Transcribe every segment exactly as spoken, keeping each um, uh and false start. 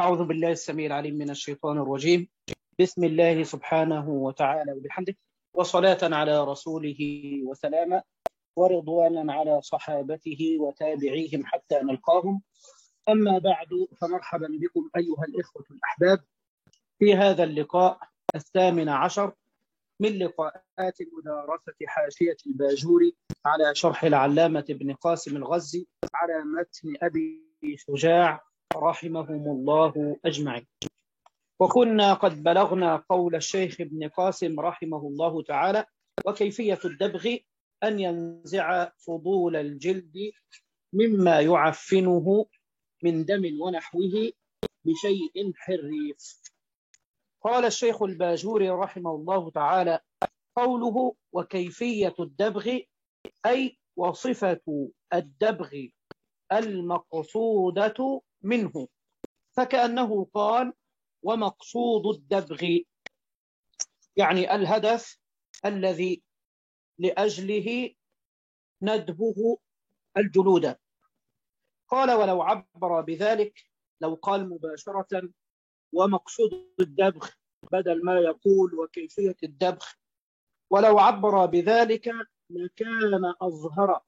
أعوذ بالله السميع العليم من الشيطان الرجيم. بسم الله سبحانه وتعالى وبحمده، وصلاة على رسوله وسلاما، ورضوانا على صحابته وتابعيهم حتى نلقاهم. أما بعد، فمرحبا بكم أيها الإخوة الأحباب في هذا اللقاء الثامن عشر من لقاءات مدارسة حاشية الباجوري على شرح العلامة ابن قاسم الغزي على متن أبي شجاع رحمهم الله أجمعين. وكنا قد بلغنا قول الشيخ ابن قاسم رحمه الله تعالى: وكيفية الدبغ أن ينزع فضول الجلد مما يعفنه من دم ونحوه بشيء حريف. قال الشيخ الباجوري رحمه الله تعالى: قوله وكيفية الدبغ أي وصفة الدبغ المقصودة منه، فكأنه قال ومقصود الدبغ، يعني الهدف الذي لأجله ندبغ الجلود. قال ولو عبر بذلك، لو قال مباشرة ومقصود الدبغ بدل ما يقول وكيفية الدبغ، ولو عبر بذلك لكان أظهر،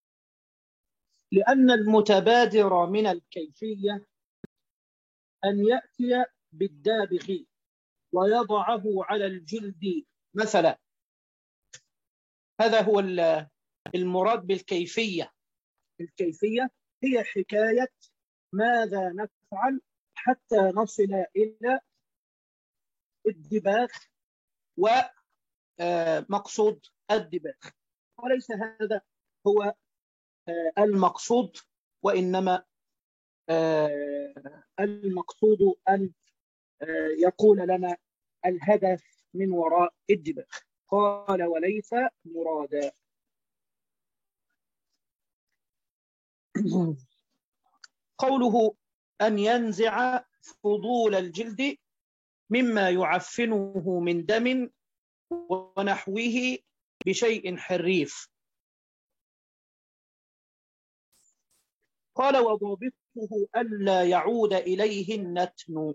لأن المتبادر من الكيفية أن يأتي بالدابغ ويضعه على الجلد مثلا. هذا هو المراد بالكيفية. الكيفية هي حكاية ماذا نفعل حتى نصل إلى الدباغ ومقصود الدباغ، وليس هذا هو المقصود، وإنما المقصود أن يقول لنا الهدف من وراء الدباغ. قال وليس مرادا. قوله أن ينزع فضول الجلد مما يعفنه من دم ونحوه بشيء حريف. قال وضابطه ألا يعود إليه النتن.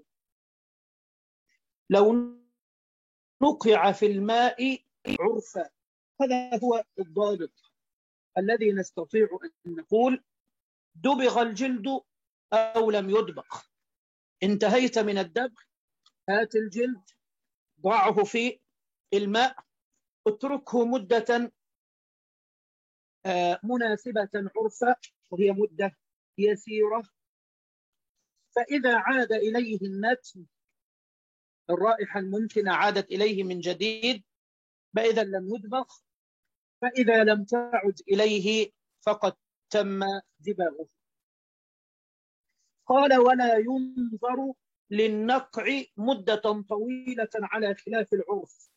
لو نقع في الماء عرفا، هذا هو الضابط الذي نستطيع أن نقول دبغ الجلد أو لم يدبغ. انتهيت من الدبغ، هات الجلد ضعه في الماء، اتركه مدة مناسبة عرفا، وهي مدة يسيرة، فإذا عاد إليه النتن، الرائحة الممكنة عادت إليه من جديد، فإذا لم يدبغ، فإذا لم تعد إليه فقد تم دباغه. قال ولا ينظر للنقع مدة طويلة على خلاف العرف.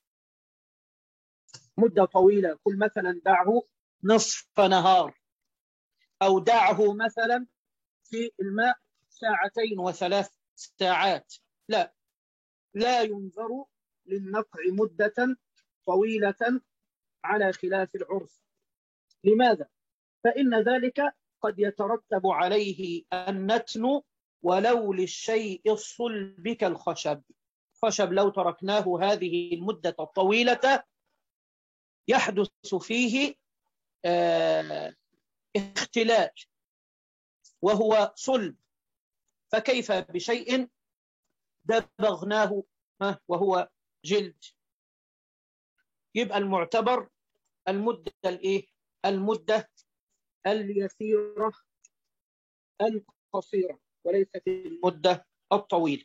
مدة طويلة، قل مثلا دعه نصف نهار، أو دعه مثلا في الماء ساعتين وثلاث ساعات، لا لا ينظر للنقع مدة طويلة على خلاف العرف. لماذا؟ فإن ذلك قد يترتب عليه النتن ولو للشيء الصلب كالخشب. خشب لو تركناه هذه المدة الطويلة يحدث فيه آه اختلال وهو صلب، فكيف بشيء دبغناه وهو جلد؟ يبقى المعتبر المدة الايه؟ المدة اليسيرة القصيرة، وليست المدة الطويلة.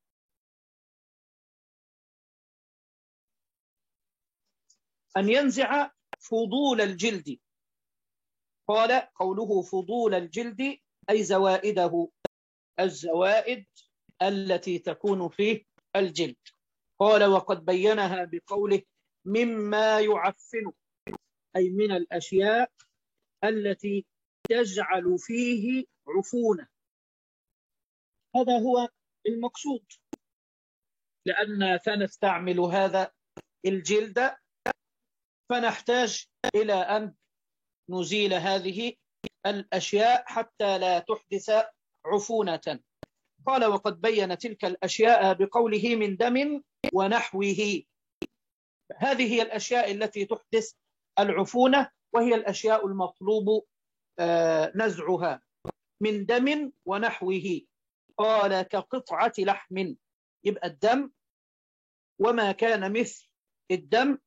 أن ينزع فضول الجلد. قال قوله فضول الجلد أي زوائده، الزوائد التي تكون في الجلد. قال وقد بينها بقوله مما يعفن، أي من الأشياء التي تجعل فيه عفونة. هذا هو المقصود، لأن سنستعمل هذا الجلد فنحتاج إلى أن نزيل هذه الأشياء حتى لا تحدث عفونة. قال وقد بين تلك الأشياء بقوله من دم ونحوه. هذه هي الأشياء التي تحدث العفونة، وهي الأشياء المطلوب نزعها. من دم ونحوه، قال كقطعة لحم، يبقى الدم وما كان مثل الدم،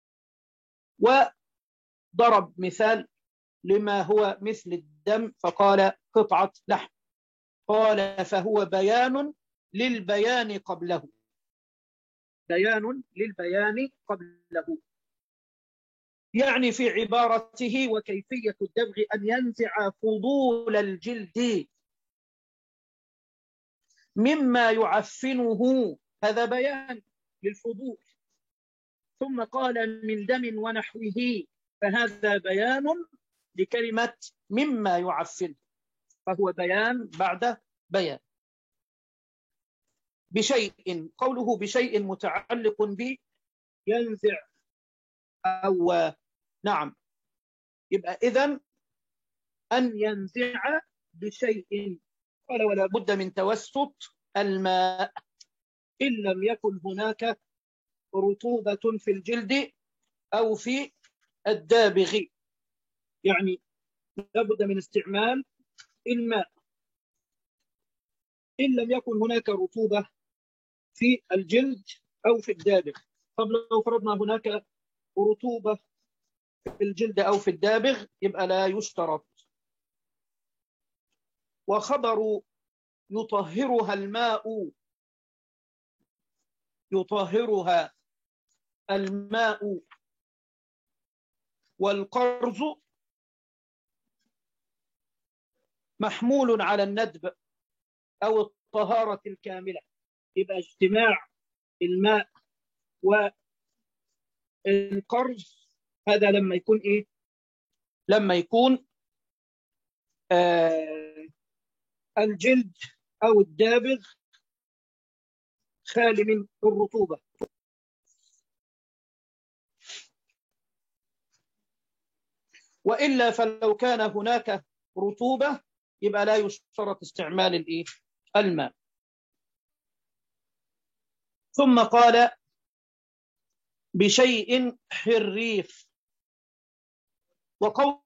وضرب مثال لما هو مثل الدم فقال قطعة لحم. قال فهو بيان للبيان قبله، بيان للبيان قبله، يعني في عبارته وكيفية الدبغ أن ينزع فضول الجلد مما يعفنه، هذا بيان للفضول. ثم قال من دم ونحوه، فهذا بيان لكلمة مما يعفنه، فهو بيان بعد بيان. بشيء، قوله بشيء متعلق ب ينزع أو نعم، يبقى إذن أن ينزع بشيء. قال ولا بد من توسط الماء إن لم يكن هناك رطوبة في الجلد أو في الدابغ، يعني لا بد من استعمال الماء إن لم يكن هناك رطوبة في الجلد أو في الدابغ. طب لو فرضنا هناك رطوبة في الجلد أو في الدابغ يبقى لا يشترط. وخبر يطهرها الماء، يطهرها الماء والقرز محمول على الندب أو الطهارة الكاملة. يبقى اجتماع الماء والقرز هذا لما يكون إيه؟ لما يكون آه الجلد أو الدابغ خالي من الرطوبة. وإلا فلو كان هناك رطوبة يبقى لا يشترط استعمال الإيه؟ الماء. ثم قال بشيء حريف، وقوله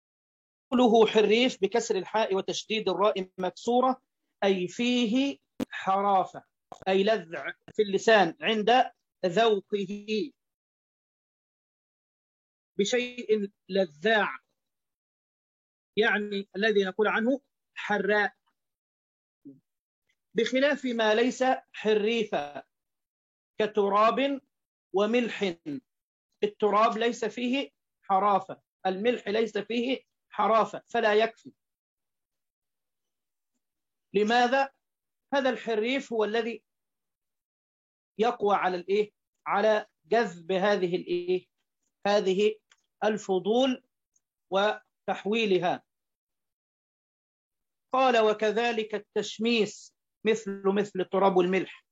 حريف بكسر الحاء وتشديد الراء مكسورة أي فيه حرافة، أي لذع في اللسان عند ذوقه، بشيء لذاع، يعني الذي نقول عنه حراء، بخلاف ما ليس حريفا كتراب وملح. التراب ليس فيه حرافة، الملح ليس فيه حرافة، فلا يكفي. لماذا؟ هذا الحريف هو الذي يقوى على الإيه؟ على جذب هذه الإيه؟ هذه الفضول وتحويلها. قال وكذلك التشميس مثل مثل التراب والملح،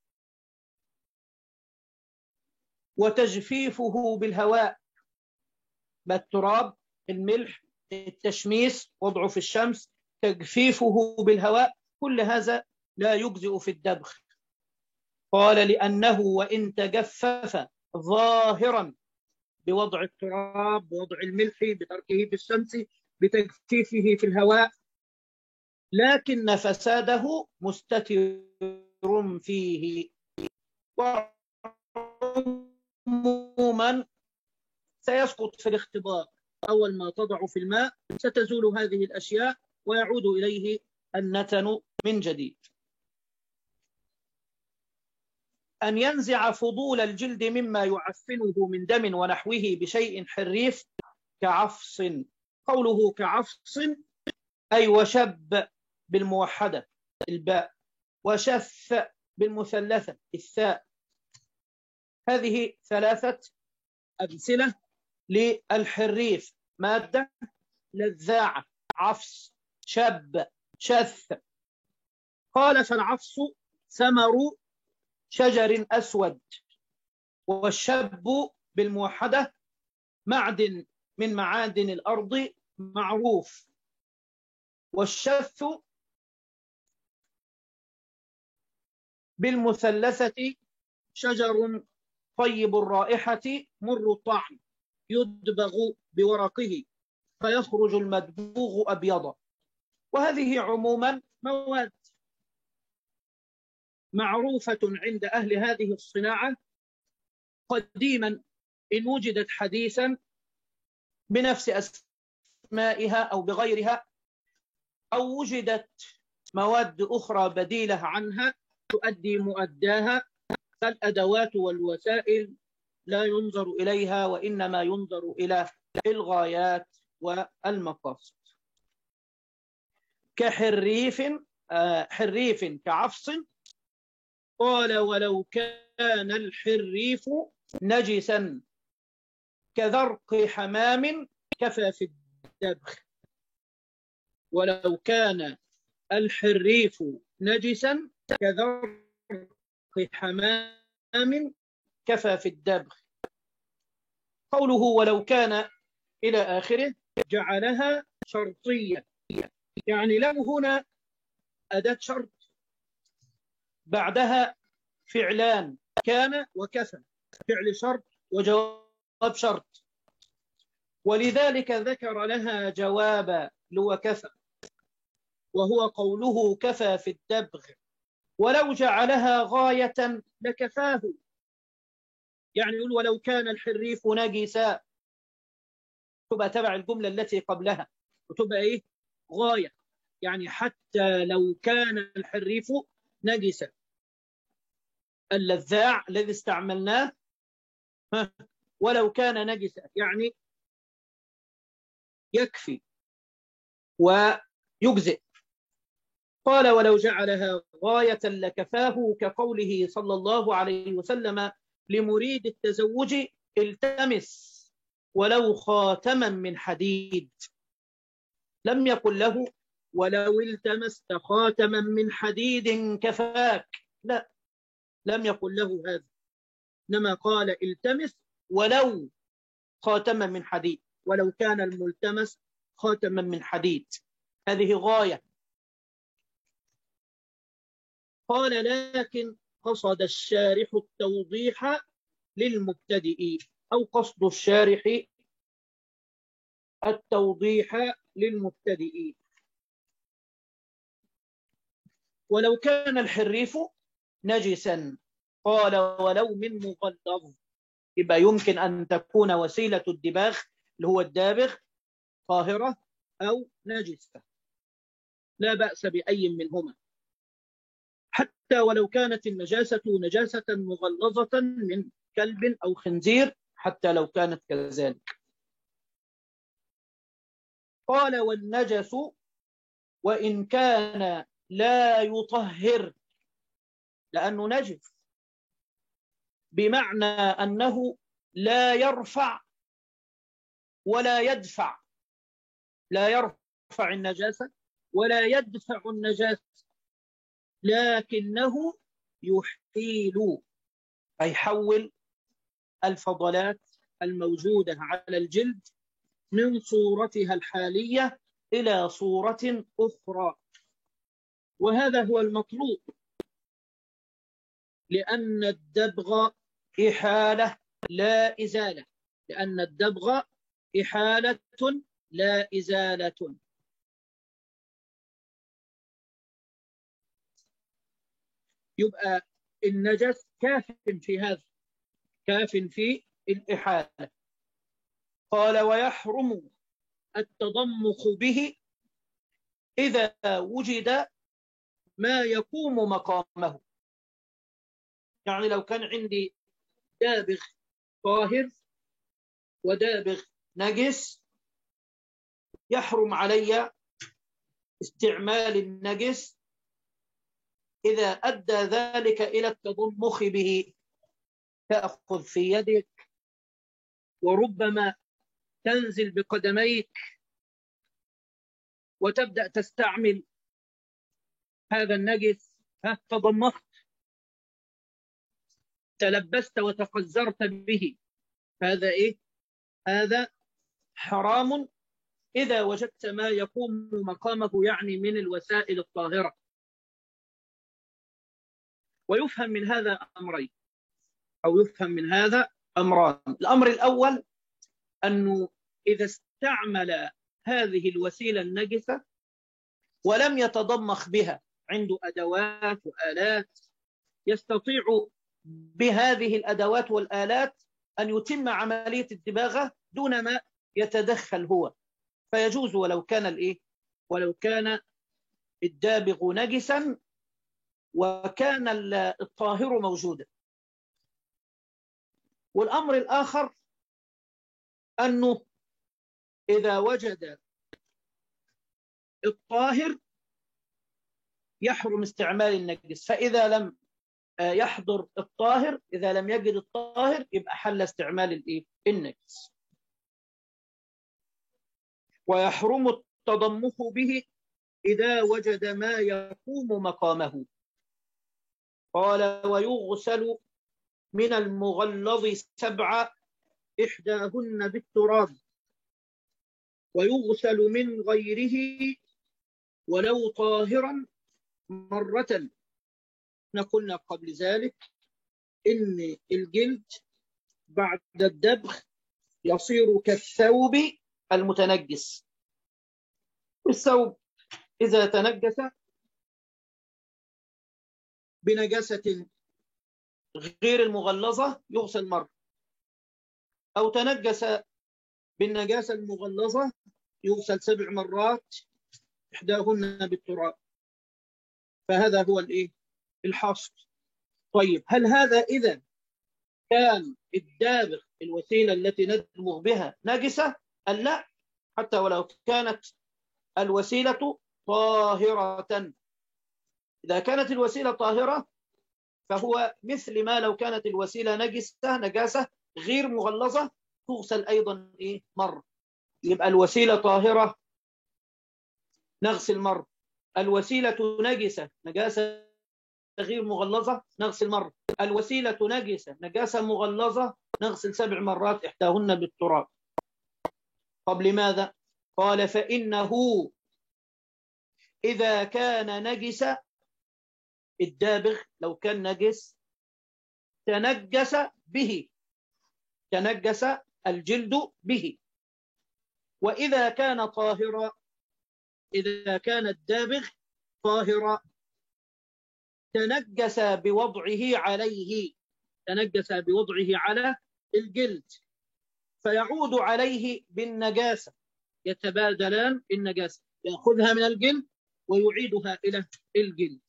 وتجفيفه بالهواء. بالتراب، الملح، التشميس وضعه في الشمس، تجفيفه بالهواء، كل هذا لا يجزئ في الدبغ. قال لأنه وإن تجفف ظاهرا بوضع التراب، بوضع الملح، بتركه في الشمس، بتجفيفه في الهواء، لكن فساده مستتر فيه. وعموما سيسقط في الاختبار، أول ما تضع في الماء ستزول هذه الأشياء ويعود إليه النتن من جديد. أن ينزع فضول الجلد مما يعفنه من دم ونحوه بشيء حريف كعفص. قوله كعفص أي وشب بالموحدة الباء، وشف بالمثلثة الثاء. هذه ثلاثة أمثلة للحريف: مادة، لذاعة، عفص، شب، شث. قال فالعفص ثمر شجر أسود، والشب بالموحدة معدن من معادن الأرض معروف، والشث بالمثلثة شجر طيب الرائحة مر الطعم يدبغ بورقه فيخرج المدبوغ أبيضا. وهذه عموما مواد معروفة عند أهل هذه الصناعة قديما، إن وجدت حديثا بنفس أسمائها أو بغيرها، أو وجدت مواد أخرى بديلة عنها تؤدي مؤداها، فالأدوات والوسائل لا ينظر إليها، وإنما ينظر إلى الغايات والمقاصد. كحريف حريف كعفص. قال ولو كان الحريف نجسا كذرق حمام كفى في الدبغ. ولو كان الحريف نجسا كذرق حمام كفى في الدبغ. قوله ولو كان إلى آخره جعلها شرطية، يعني لو هنا أداة شرط بعدها فعلان كان وكفى، فعل شرط وجواب شرط، ولذلك ذكر لها جوابا لو كفى، وهو قوله كفى في الدبغ. ولو جعلها غاية لكفاه، يعني يقول ولو كان الحريف نجسا تبقى تبع الجملة التي قبلها وتبقى إيه؟ غاية، يعني حتى لو كان الحريف نجسا. اللذاع الذي استعملناه ولو كان نجسا يعني يكفي ويجزئ. قال ولو جعلها غاية لكفاه، كقوله صلى الله عليه وسلم لمريد التزوج التمس ولو خاتما من حديد. لم يقل له ولو التمست خاتما من حديد كفاك، لا، لم يقل له هذا، إنما قال التمس ولو خاتما من حديد، ولو كان الملتمس خاتما من حديد، هذه غاية. قال لكن قصد الشارح التوضيح للمبتدئ، أو قصد الشارح التوضيح للمبتدئ. ولو كان الحريف نجسا، قال ولو من مغلظ، يبقى يمكن أن تكون وسيلة الدباغ اللي هو الدابغ طاهرة أو نجسة، لا بأس بأي منهما، حتى ولو كانت النجاسة نجاسة مغلظة من كلب أو خنزير، حتى لو كانت كذلك. قال والنجس وإن كان لا يطهر، لأنه نجس بمعنى أنه لا يرفع ولا يدفع، لا يرفع النجاسة ولا يدفع النجاسة، لكنه يحيل، أي يحول الفضلات الموجودة على الجلد من صورتها الحالية إلى صورة أخرى، وهذا هو المطلوب، لأن الدبغ إحالة لا إزالة، لأن الدبغ إحالة لا إزالة. يبقى النجس كاف في هذا، كاف في الإحالة. قال ويحرم التضمخ به إذا وجد ما يقوم مقامه، يعني لو كان عندي دابغ طاهر ودابغ نجس، يحرم علي استعمال النجس إذا أدى ذلك إلى التضمخ به. تأخذ في يدك وربما تنزل بقدميك وتبدأ تستعمل هذا النجس، ها تضمخت، تلبست وتقذرت به، هذا إيه؟ هذا حرام إذا وجدت ما يقوم مقامه، يعني من الوسائل الطاهرة. ويفهم من هذا أمرين، أو يفهم من هذا أمران. الأمر الأول أنه إذا استعمل هذه الوسيلة النجسة ولم يتضمخ بها، عنده أدوات وآلات يستطيع بهذه الأدوات والآلات أن يتم عملية الدباغة دون ما يتدخل هو، فيجوز ولو كان الإيه؟ ولو كان الدابغ نجسا وكان الطاهر موجودا. والأمر الآخر أنه إذا وجد الطاهر يحرم استعمال النجس، فإذا لم يحضر الطاهر، إذا لم يجد الطاهر يبقى حل استعمال الإيه؟ النجس. ويحرم التضمخ به إذا وجد ما يقوم مقامه. قال ويغسل من المغلظ سبعة إحداهن بالتراب، ويغسل من غيره ولو طاهرا مرة. قلنا قبل ذلك إن الجلد بعد الدبغ يصير كالثوب المتنجس. الثوب إذا تنجس بنجاسة غير المغلظة يغسل مرة، أو تنجس بالنجاسة المغلظة يغسل سبع مرات إحداهن بالتراب. فهذا هو الإيه؟ الحصر. طيب هل هذا إذا كان الدابغ الوسيلة التي ندمغ بها نجسة؟ أم لا، حتى ولو كانت الوسيلة طاهرة. إذا كانت الوسيلة طاهرة فهو مثل ما لو كانت الوسيلة نجسة نجاسة غير مغلظة تغسل أيضا إيه؟ مرة. يبقى الوسيلة طاهرة نغسل مرة، الوسيلة نجسة نجاسة غير مغلظة نغسل مرة، الوسيلة نجسة نجاسة مغلظة نغسل سبع مرات إحداهن بالتراب. طب لماذا؟ قال فإنه إذا كان نجس الدابغ لو كان نجس تنجس به، تنجس الجلد به. وإذا كان طاهرا، إذا كان الدابغ طاهرا تنجس بوضعه عليه، تنجس بوضعه على الجلد فيعود عليه بالنجاسة، يتبادلان النجاسة، يأخذها من الجلد ويعيدها إلى الجلد.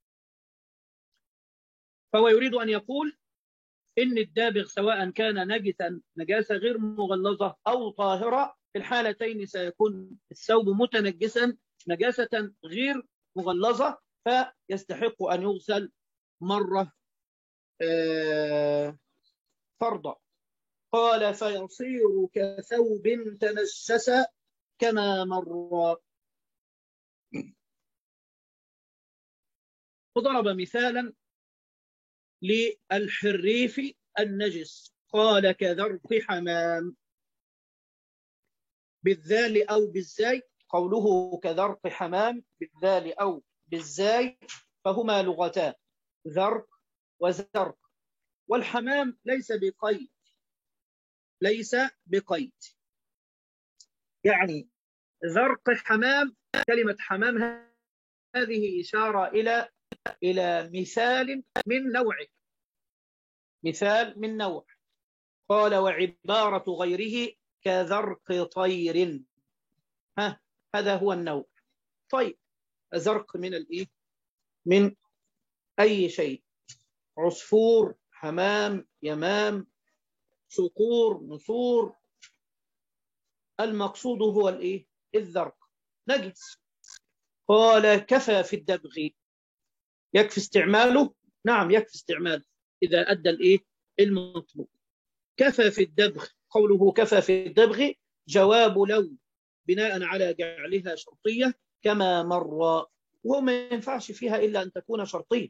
فهو يريد أن يقول إن الدابغ سواء كان نجسا نجاسة غير مغلظة أو طاهرة، في الحالتين سيكون الثوب متنجسا نجاسة غير مغلظة فيستحق أن يغسل مرة فرضا. قال فيصير كثوب تنجس كما مر. وضرب مثالا للحريف النجس قال كذرق حمام، بالذال أو بالزاي. قوله كذرق حمام بالذال أو بالزاي فهما لغتان، ذرق وزرق. والحمام ليس بقيد، ليس بقيد، يعني ذرق حمام، كلمة حمام هذه إشارة إلى إلى مثال من نوعه، مثال من نوع. قال وعبارة غيره كذرق طير، ها هذا هو النوع. طيب زرق من الإيه؟ من أي شيء، عصفور، حمام، يمام، صقور، نسور، المقصود هو الإيه؟ الذرق نجس. قال كفى في الدبغ، يكفي استعماله؟ نعم يكفي استعماله إذا أدى الإيه؟ المطلوب. كفى في الدبغ، قوله كفى في الدبغ جواب لو بناء على جعلها شرطية كما مر، وهو ما ينفعش فيها إلا أن تكون شرطية.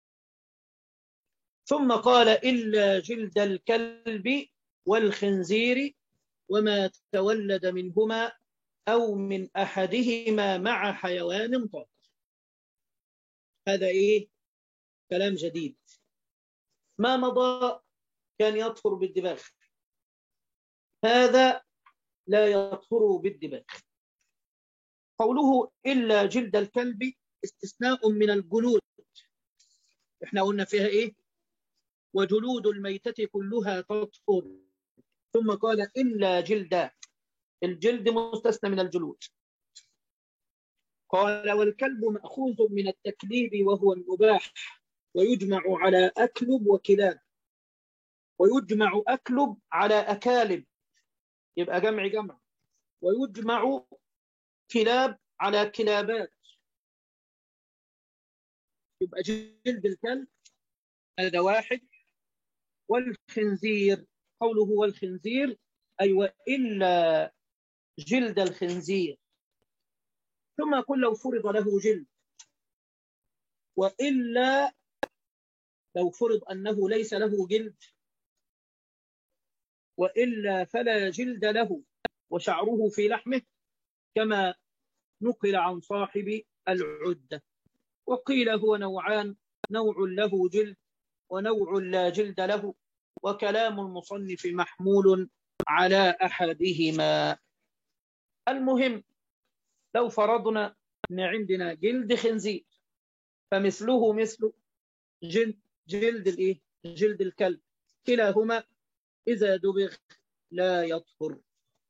ثم قال إلا جلد الكلب والخنزير وما تولد منهما أو من أحدهما مع حيوان طاهر. هذا إيه؟ كلام جديد. ما مضى كان يطهر بالدباغ، هذا لا يطهر بالدباغ. قوله إلا جلد الكلب استثناء من الجلود، احنا قلنا فيها ايه؟ وجلود الميتة كلها تطهر، ثم قال إلا جلد، الجلد مستثنى من الجلود. قال والكلب مأخوذ من التكليب وهو المباح، ويجمع على أكلب وكلاب، ويجمع أكلب على أكالب يبقى جمع جمع، ويجمع كلاب على كلابات يبقى جلد الكلب، هذا واحد. والخنزير، قوله والخنزير أي وإلا جلد الخنزير، ثم يقول لو فرض له جلد، وإلا لو فرض أنه ليس له جلد، وإلا فلا جلد له وشعره في لحمه، كما نقل عن صاحب العدة. وقيل هو نوعان، نوع له جلد ونوع لا جلد له، وكلام المصنف محمول على أحدهما. المهم لو فرضنا أن عندنا جلد خنزير فمثله مثل جلد جلد الإيه؟ جلد الكلب، كلاهما إذا دبغ لا يطهر.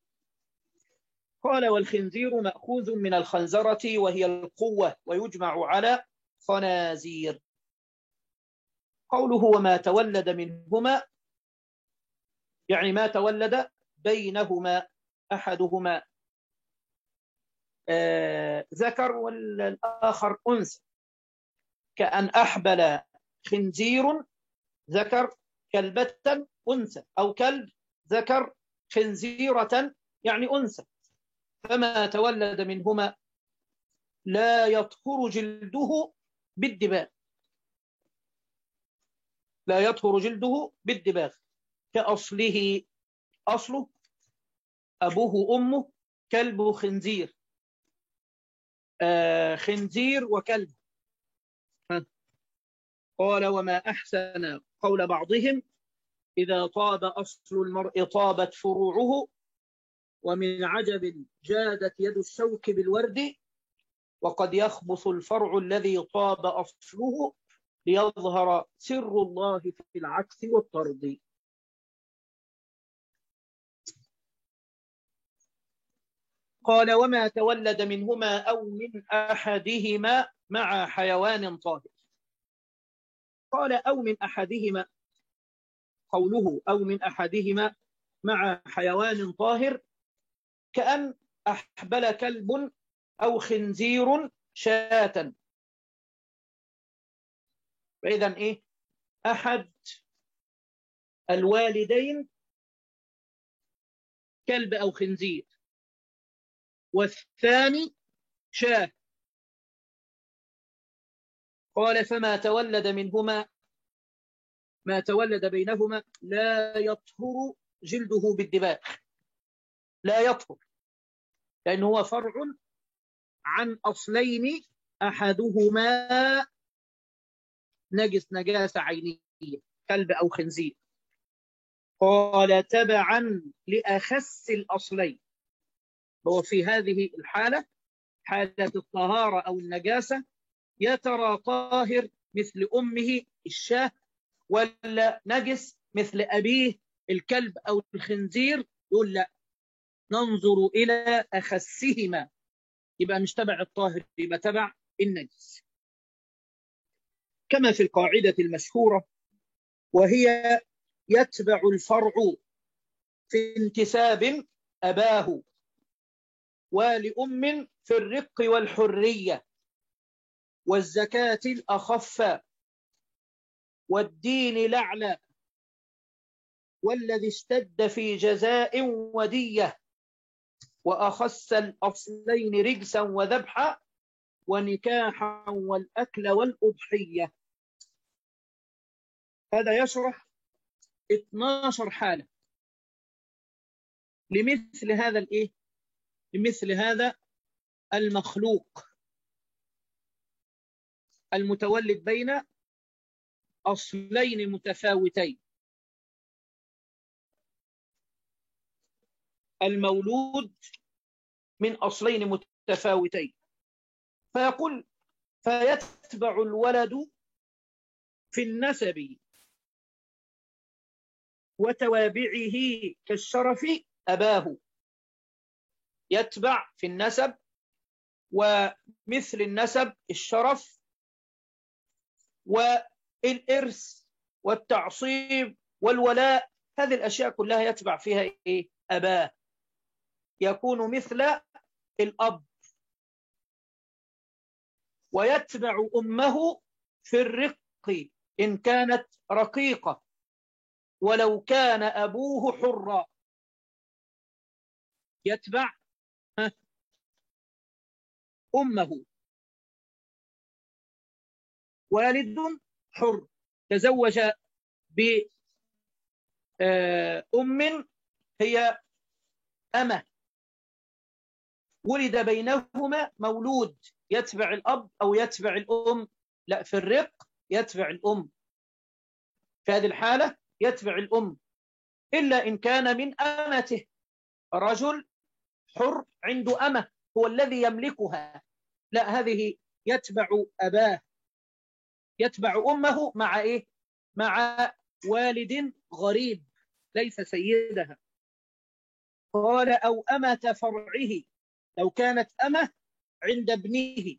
قال والخنزير مأخوذ من الخنزرة وهي القوة، ويجمع على خنازير. قوله وما تولد منهما يعني ما تولد بينهما أحدهما آه ذكر والآخر أنثى، كأن أحبل خنزير ذكر كلبة أنثى، أو كلب ذكر خنزيرة يعني أنثى، فما تولد منهما لا يطهر جلده بالدباغ، لا يطهر جلده بالدباغ، كأصله، أصله أبوه وأمه كلب خنزير، آه خنزير وكلب. قال وما أحسن قول بعضهم إذا طاب أصل المرء طابت فروعه، ومن عجب جادت يد الشوك بالورد، وقد يخبث الفرع الذي طاب أصله ليظهر سر الله في العكس والطرد. قال وما تولد منهما أو من أحدهما مع حيوان طاهر. قال أو من أحدهما، قوله أو من أحدهما مع حيوان طاهر كأن أحبل كلب أو خنزير شاة، فإذا إيه؟ أحد الوالدين كلب أو خنزير، والثاني شاة. قال فما تولد منهما، ما تولد بينهما لا يطهر جلده بالدباغ، لا يطهر، لأنه هو فرع عن أصلين أحدهما نجس نجاسة عينية، كلب أو خنزير. قال تبعا لأخس الأصلين، هو في هذه الحالة حالة الطهارة أو النجاسة يا ترى طاهر مثل أمه الشاة، ولا نجس مثل أبيه الكلب أو الخنزير؟ يقول لا، ننظر إلى أخسهما، يبقى مش تبع الطاهر، يبقى تبع النجس، كما في القاعدة المشهورة وهي يتبع الفرع في انتساب أباه، ولأم في الرق والحرية والزكاة الأخف والدين الأعلى، والذي اشتد في جزاء ودية، وأخس الأصلين رجسا وذبحا ونكاحا والأكل والأضحية. هذا يشرح اثناشر حالة لمثل هذا الإيه؟ لمثل هذا المخلوق المتولد بين أصلين متفاوتين. المولود من أصلين متفاوتين، فيقول فيتبع الولد في النسب وتوابعه كالشرف أباه. يتبع في النسب، ومثل النسب الشرف والإرث والتعصيب والولاء، هذه الأشياء كلها يتبع فيها إيه؟ أباه. يكون مثل الأب. ويتبع أمه في الرق إن كانت رقيقة ولو كان أبوه حرا. يتبع أمه. والد حر تزوج بأم هي أمة، ولد بينهما مولود، يتبع الأب أو يتبع الأم؟ لا، في الرق يتبع الأم. في هذه الحالة يتبع الأم، إلا إن كان من أمته. رجل حر عنده أمة هو الذي يملكها، لا، هذه يتبع أباه. يتبع أمه مع إيه؟ مع والد غريب ليس سيدها. قال أو أمة فرعه، لو كانت أمة عند ابنه.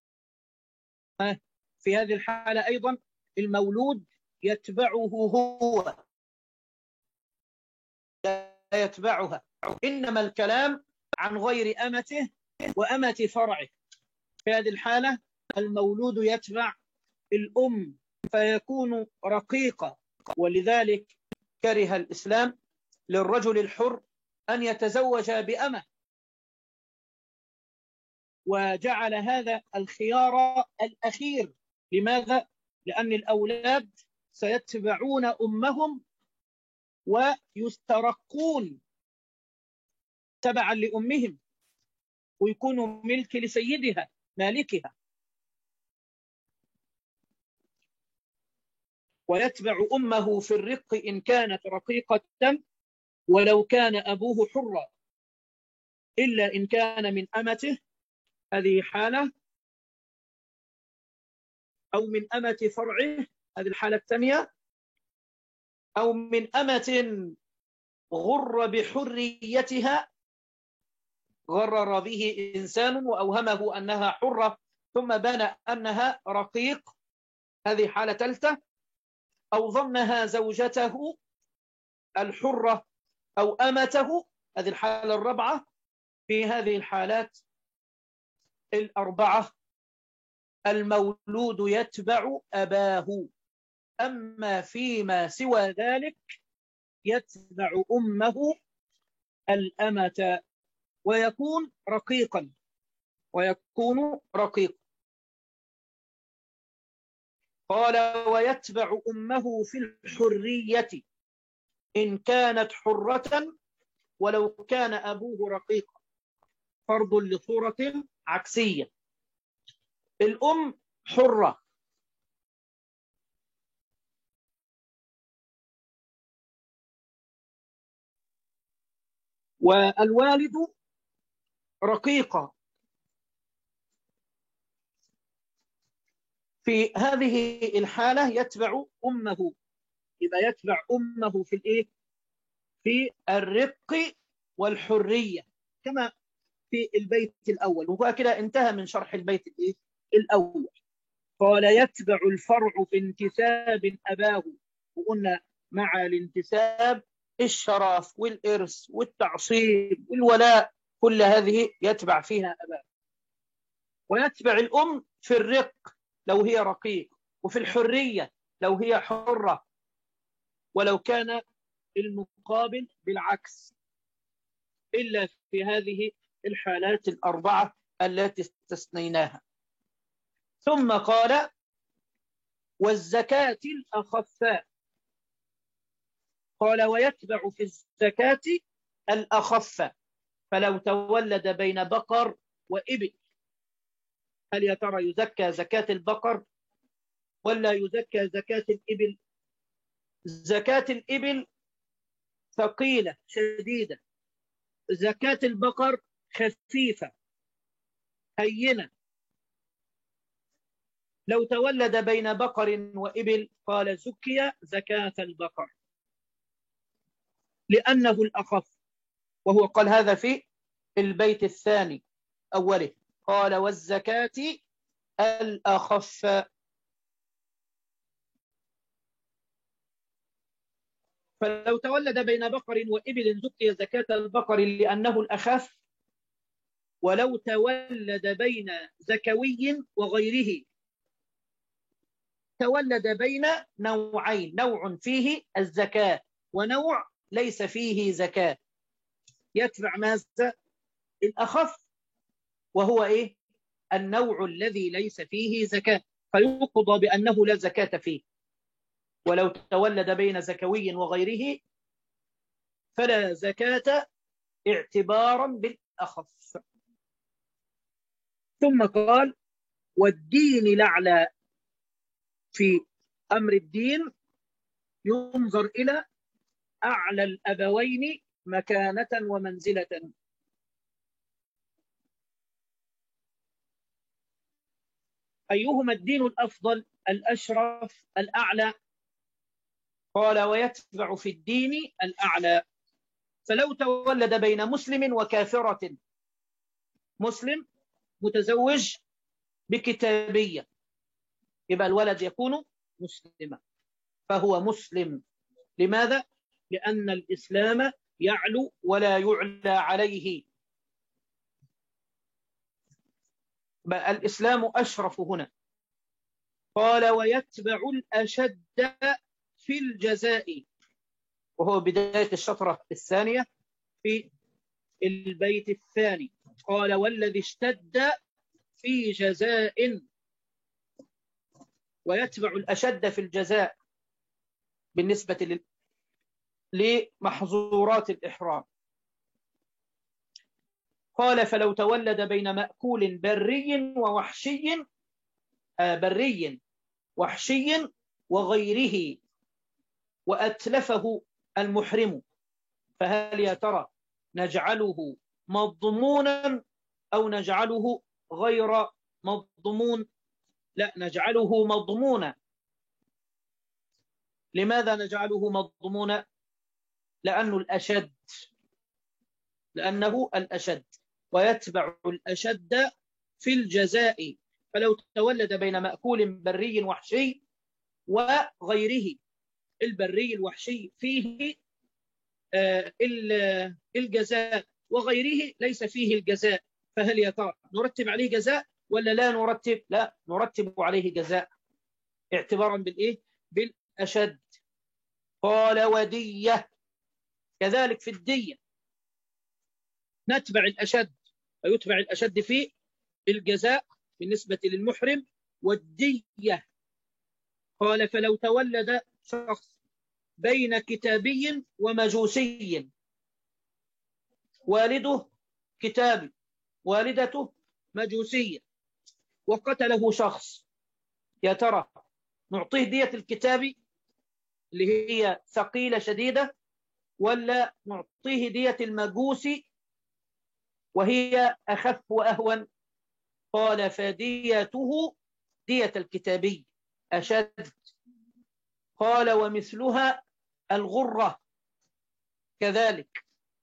في هذه الحالة أيضا المولود يتبعه هو، لا يتبعها. إنما الكلام عن غير أمته وأمة فرعه. في هذه الحالة المولود يتبع الأم فيكون رقيقا. ولذلك كره الإسلام للرجل الحر أن يتزوج بأمة، وجعل هذا الخيار الأخير. لماذا؟ لأن الأولاد سيتبعون أمهم ويسترقون تبعا لأمهم ويكونوا ملك لسيدها مالكها. ويتبع أمه في الرق إن كانت رقيقة ولو كان أبوه حرا، إلا إن كان من أمته، هذه حالة، أو من أمة فرعه، هذه الحالة الثانية، أو من أمة غر بحريتها، غرر به إنسان وأوهمه أنها حرة ثم بان أنها رقيق، هذه حالة ثالثة. أو ظنها زوجته الحرة أو أمته، هذه الحالة الرابعة. في هذه الحالات الأربعة المولود يتبع أباه، أما فيما سوى ذلك يتبع أمه الأمة ويكون رقيقا ويكون رقيقا. قال ويتبع أمه في الحرية إن كانت حرة ولو كان أبوه رقيقا، فرض لصورة عكسية. الأم حرة والوالد رقيقة. في هذه الحالة يتبع أمه، يبقى يتبع أمه في الإيه؟ في الرق والحرية، كما في البيت الأول. وكذا انتهى من شرح البيت الإيه؟ الأول. قال يتبع الفرع في انتساب أباه، وقلنا مع الانتساب الشرف والإرث والتعصيب والولاء، كل هذه يتبع فيها أباه. ويتبع الأم في الرق لو هي رقيق، وفي الحرية لو هي حرة، ولو كان المقابل بالعكس، إلا في هذه الحالات الأربعة التي استثنيناها. ثم قال والزكاة الأخفاء. قال ويتبع في الزكاة الأخف، فلو تولد بين بقر وإبل، هل يا ترى يزكى زكاة البقر ولا يزكى زكاة الإبل؟ زكاة الإبل ثقيلة شديدة، زكاة البقر خفيفة هينة. لو تولد بين بقر وإبل قال زكي زكاة البقر لأنه الأخف، وهو قال هذا في البيت الثاني أوله، قال والزكاة الأخف. فلو تولد بين بقر وإبل زكي زكاة البقر لأنه الأخف. ولو تولد بين زكوي وغيره، تولد بين نوعين، نوع فيه الزكاة ونوع ليس فيه زكاة، يتبع ماذا؟ الأخف، وهو إيه؟ النوع الذي ليس فيه زكاة، فيقضى بأنه لا زكاة فيه. ولو تولد بين زكوي وغيره فلا زكاة اعتبارا بالأخف. ثم قال والدين الأعلى، في أمر الدين ينظر إلى أعلى الأبوين مكانة ومنزلة. أيهما الدين الأفضل الأشرف الأعلى؟ قال ويتبع في الدين الأعلى. فلو تولد بين مسلم وكافرة، مسلم متزوج بكتابية، يبقى الولد يكون مسلما، فهو مسلم. لماذا؟ لأن الإسلام يعلو ولا يعلى عليه، بقى الإسلام أشرف هنا. قال ويتبع الأشد في الجزاء، وهو بداية الشطرة الثانية في البيت الثاني. قال والذي اشتد في جزاء، ويتبع الأشد في الجزاء بالنسبة لمحظورات الإحرام. قال فلو تولد بين مأكول بري ووحشي، آه بري وحشي وغيره وأتلفه المحرم، فهل يا ترى نجعله مضمونا أو نجعله غير مضمون؟ لا، نجعله مضمونا. لماذا نجعله مضمونا؟ لأنه الأشد، لأنه الأشد، ويتبع الأشد في الجزاء. فلو تولد بين مأكول بري وحشي وغيره، البري الوحشي فيه الجزاء وغيره ليس فيه الجزاء، فهل يا ترى نرتب عليه جزاء ولا لا نرتب؟ لا، نرتب عليه جزاء اعتبارا بالإيه؟ بالأشد. قال ودية، كذلك في الدية نتبع الأشد، ويتبع الأشد في الجزاء بالنسبة للمحرم والدية. قال فلو تولد شخص بين كتابي ومجوسي، والده كتابي والدته مجوسية، وقتله شخص، يا ترى نعطيه دية الكتابي اللي هي ثقيلة شديدة، ولا نعطيه دية المجوسي وهي أخف وأهون؟ قال فديته دية الكتابي أشد. قال ومثلها الغرة كذلك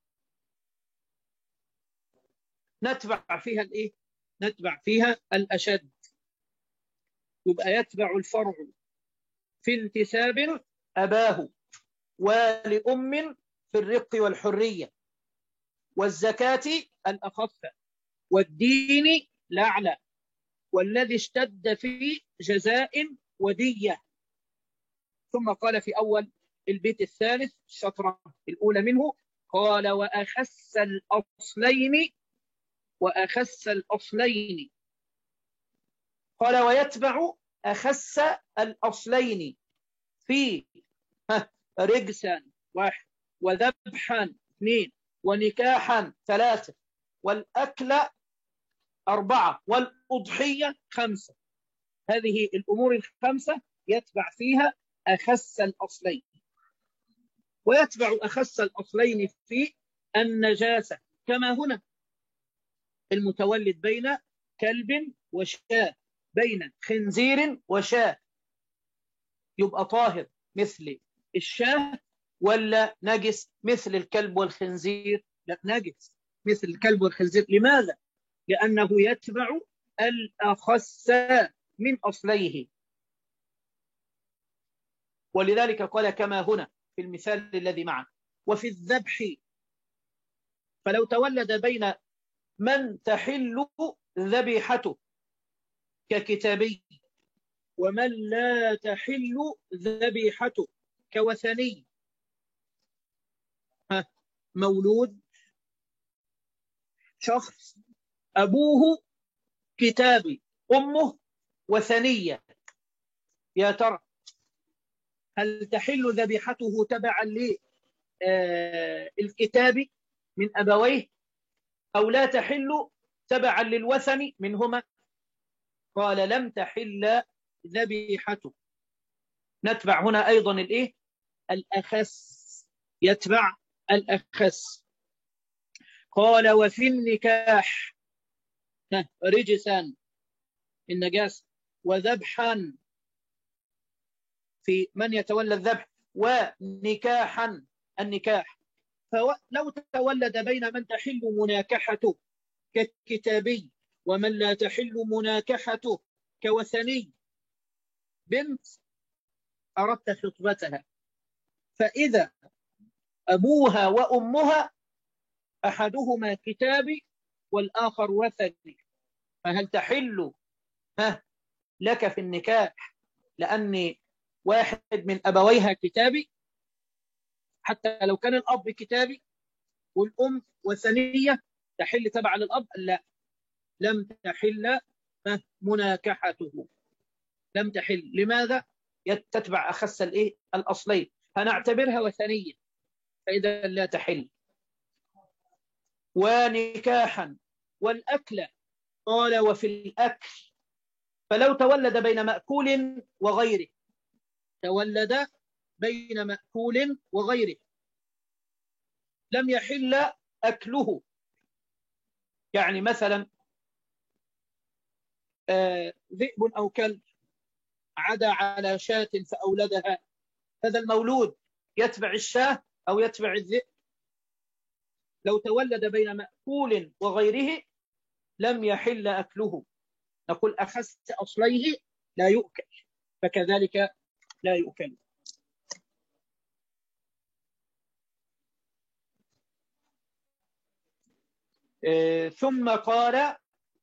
نتبع فيها الإيه؟ نتبع فيها الأشد. يبقى يتبع الفرع في انتساب أباه، ولأم في الرق والحرية، والزكاة الأخف، والدين الأعلى، والذي اشتد في جزاء ودية. ثم قال في أول البيت الثالث الشطرة الأولى منه، قال وأخس الأصلين، وأخس الأصلين. قال ويتبع أخس الأصلين في رجسا واحد، وذبحا اثنين، ونكاحا ثلاثة، والأكل أربعة، والأضحية خمسة. هذه الأمور الخمسة يتبع فيها أخس الأصلين، ويتبع أخس الأصلين في النجاسة، كما هنا المتولد بين كلب وشاة، بين خنزير وشاة، يبقى طاهر مثل الشاة ولا نجس مثل الكلب والخنزير؟ لا، نجس مثل الكلب والخنزير. لماذا؟ لأنه يتبع الأخس من أصليه، ولذلك قال كما هنا في المثال الذي معنا. وفي الذبح فلو تولد بين من تحل ذبيحته ككتابي ومن لا تحل ذبيحته كوثني، ها، مولود شخص أبوه كتابي أمه وثنية، يا ترى هل تحل ذبيحته تبعا للكتاب من أبويه أو لا تحل تبعا للوثن منهما؟ قال لم تحل ذبيحته. نتبع هنا أيضا الإيه؟ الأخس، يتبع الأخس. قال وفي النكاح رجسا، النجاسة، وذبحا في من يتولى الذبح، ونكاحا النكاح. فلو تولد بين من تحل مناكحته ككتابي ومن لا تحل مناكحته كوثني بنت أردت خطبتها، فإذا أبوها وأمها أحدهما كتابي والآخر وثني، فهل تحل ها لك في النكاح لأن واحد من أبويها كتابي حتى لو كان الأب كتابي والأم وثنية؟ تحل تبع للأب؟ لا، لم تحل مناكحته، لم تحل. لماذا؟ تتبع أخس الإيه؟ الأصلين، هنعتبرها وثنية، فإذا لا تحل. ونكاحا والأكل، قال وفي الأكل فلو تولد بين مأكول وغيره، تولد بين مأكول وغيره لم يحل أكله. يعني مثلا آه ذئب أو كلب عدا على شاة فأولدها، هذا المولود يتبع الشاة أو يتبع الذئب؟ لو تولد بين مأكول وغيره لم يحل أكله، نقول أخس أصليه لا يؤكل، فكذلك لا يؤكل. آه ثم قال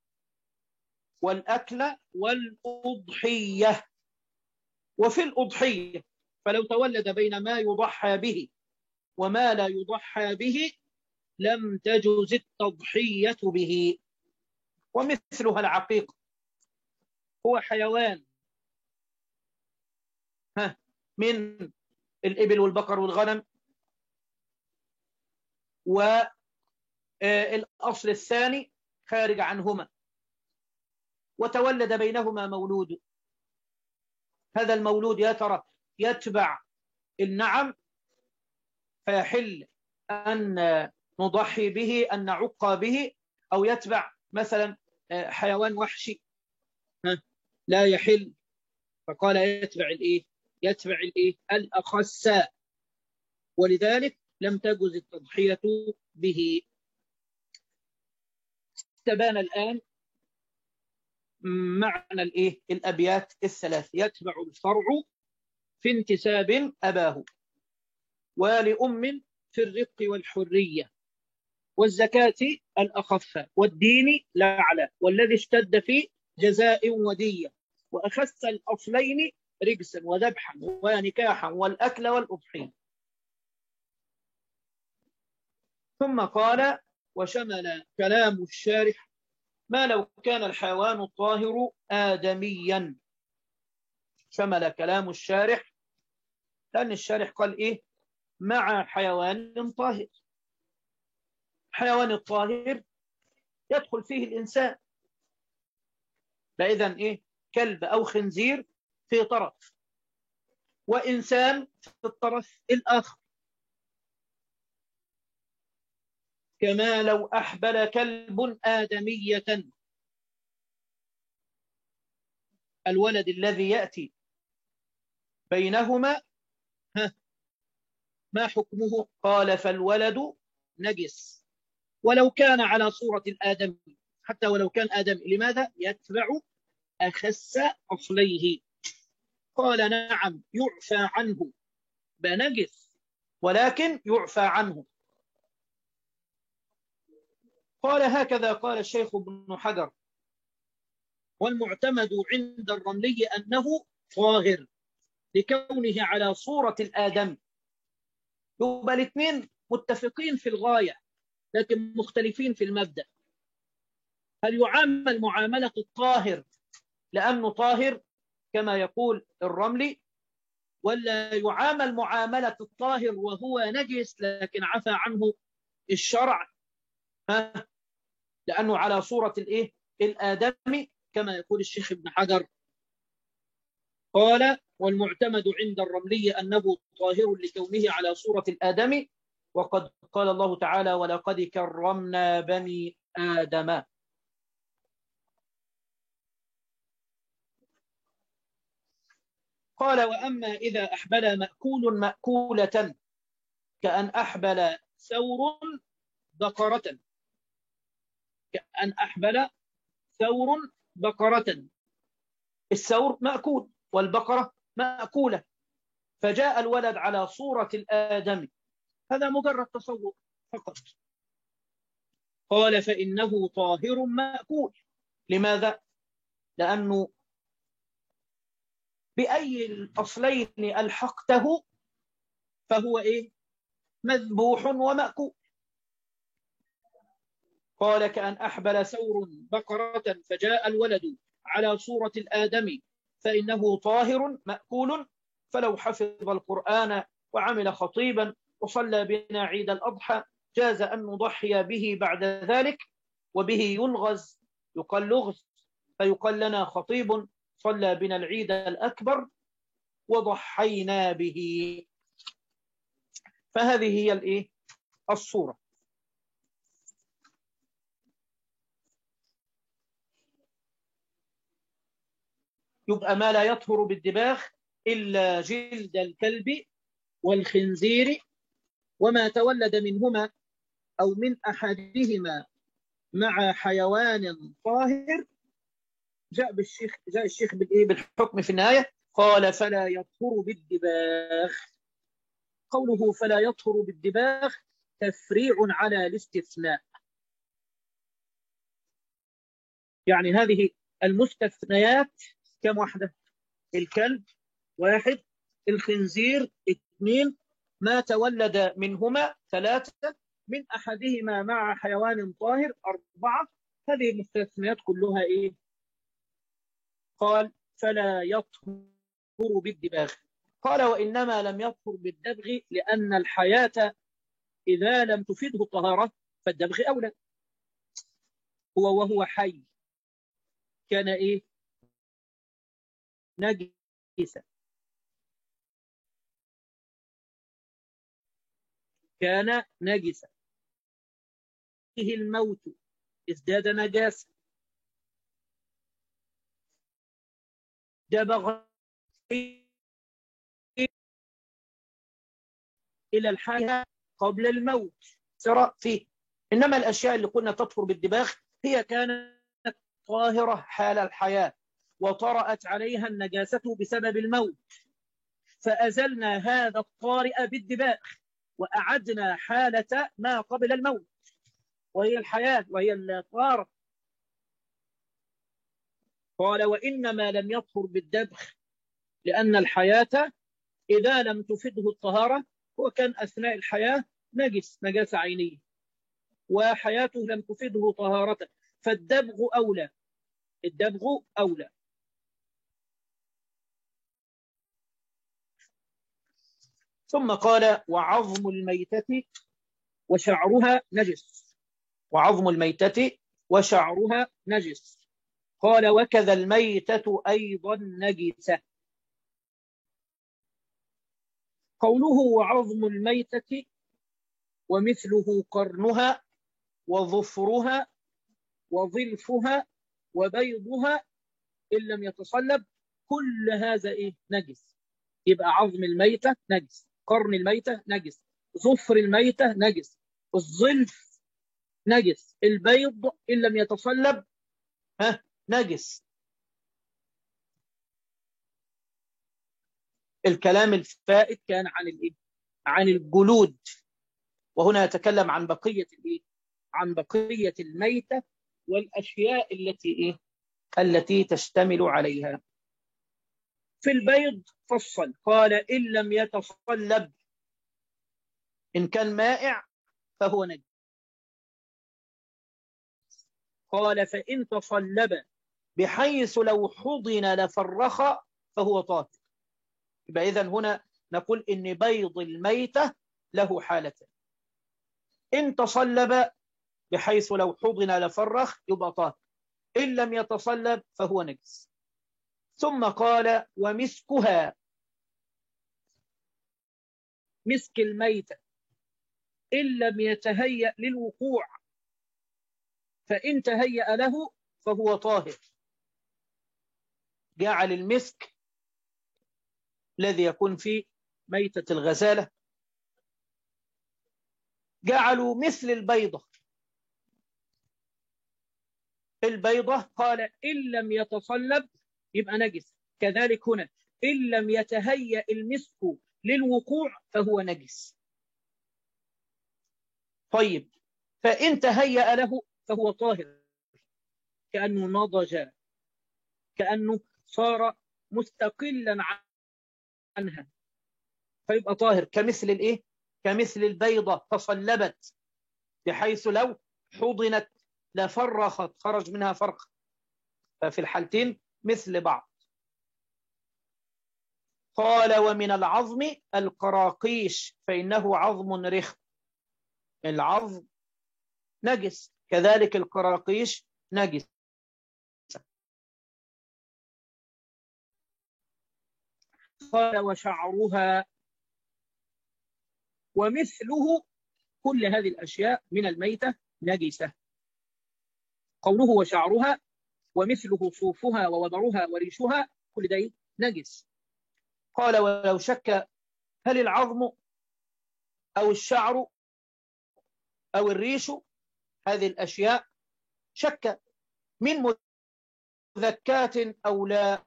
والأكل والأضحية. وفي الأضحية فلو تولد بين ما يضحى به وما لا يضحى به لم تجوز التضحية به. ومثلها العقيق، هو حيوان ها من الإبل والبقر والغنم، والأصل الثاني خارج عنهما، وتولد بينهما مولود. هذا المولود يا ترى يتبع النعم فيحل أن نضحي به، أن نعق به، أو يتبع مثلا حيوان وحشي لا يحل؟ فقال يتبع الإيه؟ يتبع الإيه؟ الأخس، ولذلك لم تجز التضحية به. استبان الآن معنى الإيه؟ الأبيات الثلاث. يتبع الفرع في انتساب أباه، ولأم في الرق والحرية، والزكاة الأخف، والدين الأعلى، والذي اشتد في جزاء ودية، وأخس الأصلين رجسا وذبحا ونكاحا والأكل والأضحية. ثم قال وشمل كلام الشارح ما لو كان الحيوان الطاهر آدميا. شمل كلام الشارح لأن الشارح قال إيه؟ مع حيوان طاهر. حيوان الطاهر يدخل فيه الإنسان، فإذا إيه؟ كلب أو خنزير في طرف وإنسان في الطرف الآخر، كما لو أحبل كلب آدمية. الولد الذي يأتي بينهما ما حكمه؟ قال فالولد نجس ولو كان على صورة الآدمي، حتى ولو كان آدمي. لماذا؟ يتبع أخس أصليه. قال نعم يعفى عنه، بنجس ولكن يعفى عنه. قال هكذا قال الشيخ ابن حجر، والمعتمد عند الرملي أنه طاهر لكونه على صورة الآدم. يبقى الاثنين متفقين في الغاية لكن مختلفين في المبدأ. هل يعامل معاملة الطاهر لأنه طاهر كما يقول الرملي، ولا يعامل معاملة الطاهر وهو نجس لكن عفى عنه الشرع ها لأنه على صورة الإيه؟ الآدمي كما يقول الشيخ ابن حجر. قال والمعتمد عند الرملي أنه طاهر لكونه على صورة الآدمي، وقد قال الله تعالى ولقد كرمنا بني آدم. قال وأما إذا أحبل مأكول مأكولة كأن أحبل ثور بقرة، كأن أحبل ثور بقرة، الثور مأكول والبقرة مأكولة، فجاء الولد على صورة الآدمي، هذا مجرد تصور فقط. قال فإنه طاهر مأكول. لماذا؟ لأنه بأي الأصلين ألحقته فهو إيه؟ مذبوح ومأكول. قال كأن أحبل ثور بقرة فجاء الولد على صورة الآدمي فإنه طاهر مأكول، فلو حفظ القرآن وعمل خطيبا وصلى بنا عيد الأضحى جاز أن نضحي به بعد ذلك، وبه يلغز يقال لغز فيقال لنا خطيب صلى بنا العيد الأكبر وضحينا به. فهذه هي الإيه؟ الصورة. يبقى ما لا يطهر بالدباغ إلا جلد الكلب والخنزير وما تولد منهما أو من أحدهما مع حيوان طاهر. جاء بالشيخ جاء الشيخ بالإيه؟ بالحكم في النهاية. قال فلا يطهر بالدباغ. قوله فلا يطهر بالدباغ تفريع على الاستثناء، يعني هذه المستثنيات كم واحدة؟ الكلب واحد، الخنزير اثنين، ما تولد منهما ثلاثة، من أحدهما مع حيوان طاهر أربعة. هذه المستثنيات كلها إيه؟ قال فلا يطهر بالدباغ. قال وإنما لم يطهر بالدبغ لأن الحياة إذا لم تفيده الطهارة فالدبغ أولى. هو وهو حي كان إيه؟ نجسا، كان نجسا. فيه الموت ازداد نجاسة. دبغ إلى الحياة قبل الموت سرى فيه. إنما الأشياء اللي قلنا تطهر بالدباغ هي كانت طاهرة حال الحياة وطرأت عليها النجاسة بسبب الموت، فأزلنا هذا الطارئ بالدباغ وأعدنا حالة ما قبل الموت وهي الحياة وهي الطهارة. قال وإنما لم يطهر بالدبغ لأن الحياة إذا لم تفده الطهارة هو كان أثناء الحياة نجس نجاسة عينية وحياته لم تفده طهارة، فالدبغ أولى، الدبغ أولى. ثم قال وعظم الميتة وشعرها نجس، وعظم الميتة وشعرها نجس. قال وكذا الميتة أيضا نجسة. قوله وعظم الميتة ومثله قرنها وظفرها وظلفها وبيضها إن لم يتصلب، كل هذا إيه؟ نجس. يبقى عظم الميتة نجس، قرن الميتة نجس، ظفر الميتة نجس، الظلف نجس، البيض إن لم يتصلب ها نجس. الكلام الفائت كان عن الإيه؟ عن الجلود، وهنا يتكلم عن بقية الإيه؟ عن بقية الميتة والأشياء التي إيه؟ التي تشتمل عليها. في البيض فصل، قال إن لم يتصلب، إن كان مائع فهو نجس. قال فإن تصلب بحيث لو حضن لفرخ فهو طاهر. يبقى إذن هنا نقول إن بيض الميتة له حالتين: إن تصلب بحيث لو حضن لفرخ يبقى طاهر، إن لم يتصلب فهو نجس. ثم قال ومسكها، مسك الميتة إن لم يتهيأ للوقوع، فإن تهيأ له فهو طاهر. جعل المسك الذي يكون في ميتة الغزالة جعلوا مثل البيضة. البيضة قال إن لم يتصلب يبقى نجس، كذلك هنا إن لم يتهيأ المسك للوقوع فهو نجس. طيب فإن تهيأ له فهو طاهر، كأنه نضج، كأنه صار مستقلا عنها فيبقى طاهر، كمثل الإيه؟ كمثل البيضة تصلبت بحيث لو حضنت لفرخت، خرج منها فرخ، ففي الحالتين مثل بعض. قال ومن العظم القراقيش فإنه عظم رخم. العظم نجس، كذلك القراقيش نجس. قال وشعرها ومثله، كل هذه الأشياء من الميتة نجسة. قوله وشعرها ومثله صوفها ووبرها وريشها، كل ده نجس. قال ولو شك هل العظم أو الشعر أو الريش، هذه الأشياء شك من مذكاة أو لا.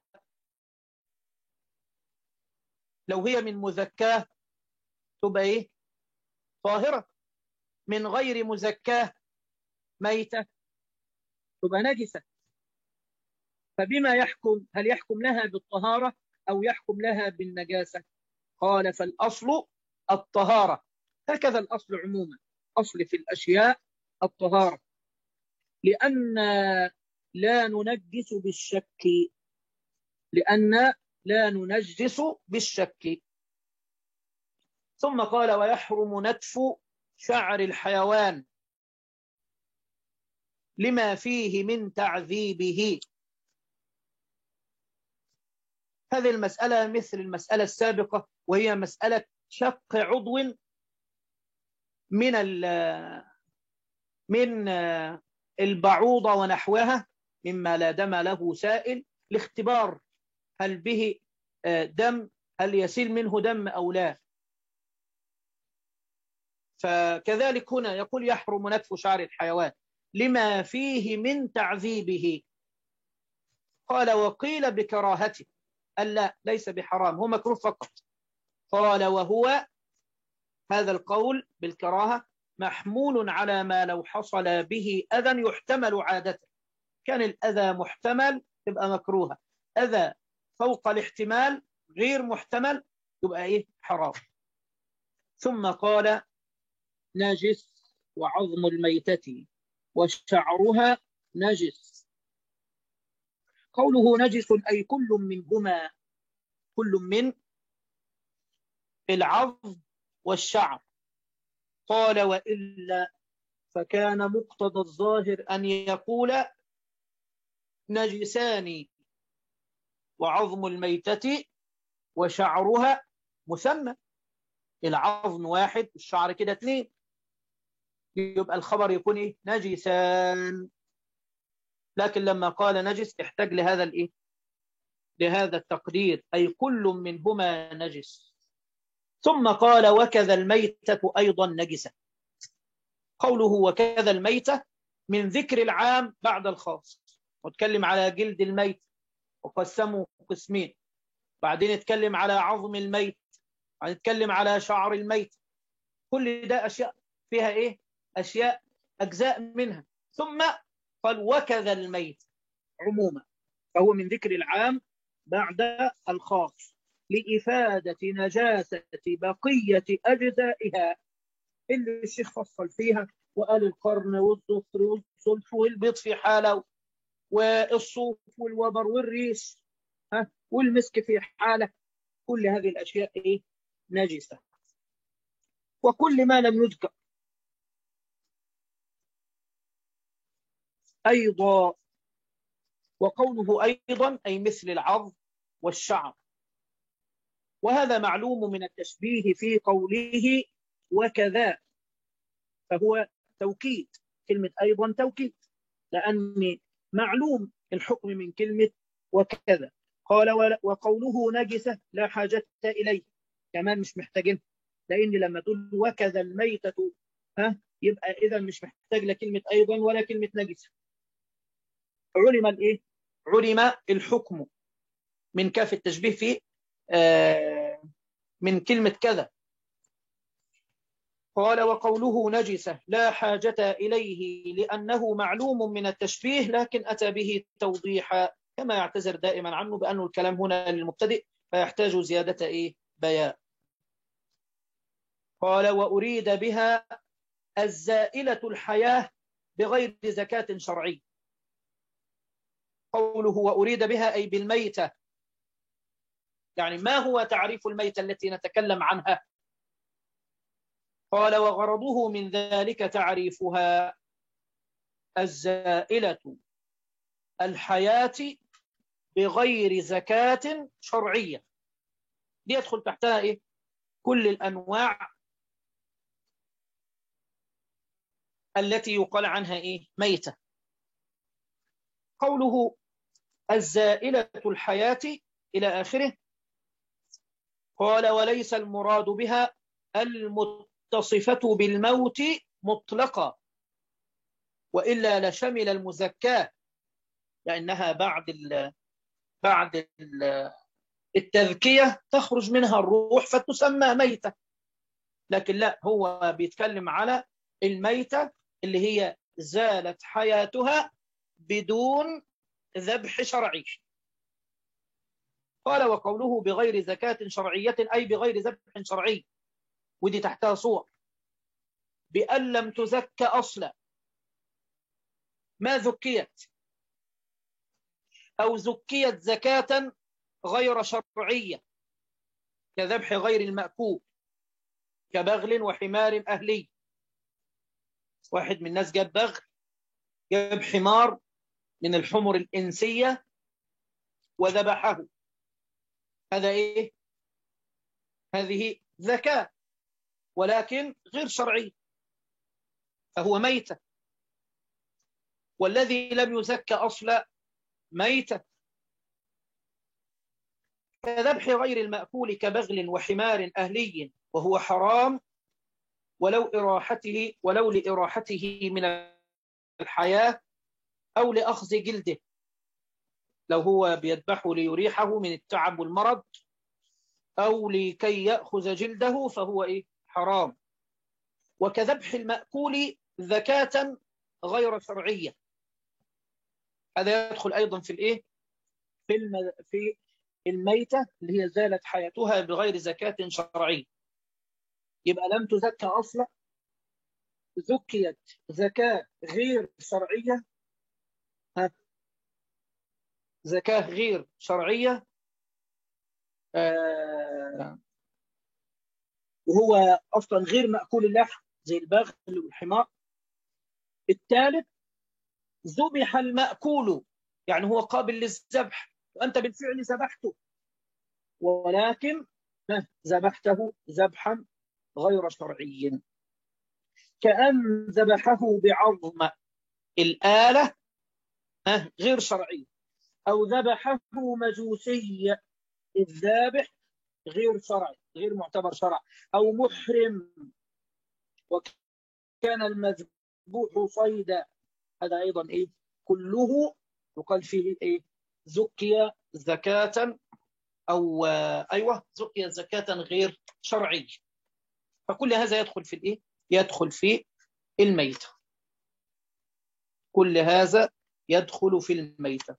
لو هي من مزكاة تبقى إيه؟ طاهرة. من غير مزكاة ميتة تبقى نجسة. فبما يحكم؟ هل يحكم لها بالطهارة أو يحكم لها بالنجاسة؟ قال فالأصل الطهارة. هكذا الأصل عموما، أصل في الأشياء الطهارة، لأن لا ننجس بالشك، لأن لا ننجس بالشك. ثم قال ويحرم نتف شعر الحيوان لما فيه من تعذيبه. هذه المسألة مثل المسألة السابقة، وهي مسألة شق عضو من من البعوضة ونحوها مما لا دم له سائل، لاختبار هل به دم، هل يسيل منه دم أو لا. فكذلك هنا يقول يحرم نتف شعر الحيوان لما فيه من تعذيبه. قال وقيل بكراهته، ألا ليس بحرام، هو مكروه فقط. قال وهو هذا القول بالكراهة محمول على ما لو حصل به أذى يحتمل عادة. كان الأذى محتمل تبقى مكروهة، أذى فوق الاحتمال غير محتمل تبقى إيه؟ حرام. ثم قال نجس وعظم الميتة وشعرها نجس. قوله نجس أي كل منهما، كل من العظم والشعر. قال وإلا فكان مقتضى الظاهر أن يقول نجسان وعظم الميتة وشعرها مثنى. العظم واحد الشعر كده اثنين، يبقى الخبر يكون ايه؟ نجسان. لكن لما قال نجس احتاج لهذا الايه؟ لهذا التقدير، أي كل منهما نجس. ثم قال وكذا الميتة أيضا نجسة. قوله وكذا الميتة من ذكر العام بعد الخاص، واتكلم على جلد الميت وقسمه قسمين، بعدين اتكلم على عظم الميت، بعدين اتكلم على شعر الميت. كل ده أشياء فيها إيه؟ أشياء أجزاء منها. ثم قال وكذا الميت عموما، فهو من ذكر العام بعد الخاص لإفادة نجاسة بقية أجزائها اللي الشيخ فصل فيها وقال القرن والظفر والصلف والبيض في حالة، والصوف والوبر والريش ها والمسك في حالة. كل هذه الأشياء إيه؟ نجسة. وكل ما لم يذكر أيضا. وقوله أيضا أي مثل العظم والشعر، وهذا معلوم من التشبيه في قوله وكذا، فهو توكيد. كلمة أيضا توكيد، لأن معلوم الحكم من كلمة وكذا. قال وقوله نجسة لا حاجة إليه، كمان مش محتاجين، لأن لما تقول وكذا الميتة ها يبقى إذا مش محتاج لكلمة أيضا ولا كلمة نجسة. علم الإيه؟ علم الحكم من كاف التشبيه في آه من كلمة كذا. قال وقوله نجسة لا حاجة إليه لأنه معلوم من التشبيه، لكن أتى به توضيحا كما يعتذر دائما عنه بأنه الكلام هنا للمبتدئ فيحتاج زيادة إيه؟ بيان. قال وأريد بها الزائلة الحياة بغير زكاة شرعية. قوله وأريد بها أي بالميتة، يعني ما هو تعريف الميتة التي نتكلم عنها؟ قال وغرضه من ذلك تعريفها الزائلة الحياة بغير زكاة شرعية. دي يدخل تحتها إيه؟ كل الأنواع التي يقال عنها إيه؟ ميتة. قوله الزائلة الحياة إلى آخره. قال وليس المراد بها المتصفة بالموت مطلقا، وإلا لشمل المزكاة، لأنها بعد ال بعد ال التذكية تخرج منها الروح فتسمى ميتة. لكن لا، هو بيتكلم على الميتة اللي هي زالت حياتها بدون ذبح شرعي. قال وقوله بغير زكاة شرعية أي بغير ذبح شرعي، ودي تحتها صور. بأن لم تزك أصلا، ما ذكيت أو زكيت زكاة غير شرعية كذبح غير المأكول كبغل وحمار أهلي. واحد من الناس جاب بغل، جاب حمار من الحمر الإنسية وذبحه، هذا إيه؟ هذه زكاة ولكن غير شرعي، فهو ميتة. والذي لم يزك أصلا ميتة. كذبح غير المأكول كبغل وحمار أهلي، وهو حرام ولو إراحته ولو لإراحته من الحياة أو لأخذ جلده. لو هو بيذبحه ليريحه من التعب والمرض أو لكي يأخذ جلده فهو إيه؟ حرام. وكذبح المأكول زكاة غير شرعية، هذا يدخل أيضا في الإيه؟ في الم... في الميتة اللي هي زالت حياتها بغير زكاة شرعية. يبقى لم تزكى أصلا، زكيت زكاة غير شرعية، ها زكاة غير شرعية، آه وهو أصلا غير مأكول اللحم زي البغل والحمار. الثالث ذبح المأكول يعني هو قابل للذبح وأنت بالفعل ذبحته، ولكن ذبحته ذبحا غير شرعي، كأن ذبحه بعظم الآلة غير شرعي، أو ذبحه مجوسي الذابح غير شرعي، غير معتبر شرع، أو محرم وكان المذبوح صيدا، هذا أيضا إيه كله يقال فيه إيه زكي زكاة، أو آه أيوة زكي زكاة غير شرعية. فكل هذا يدخل في الإيه؟ يدخل في الميتة، كل هذا يدخل في الميتة.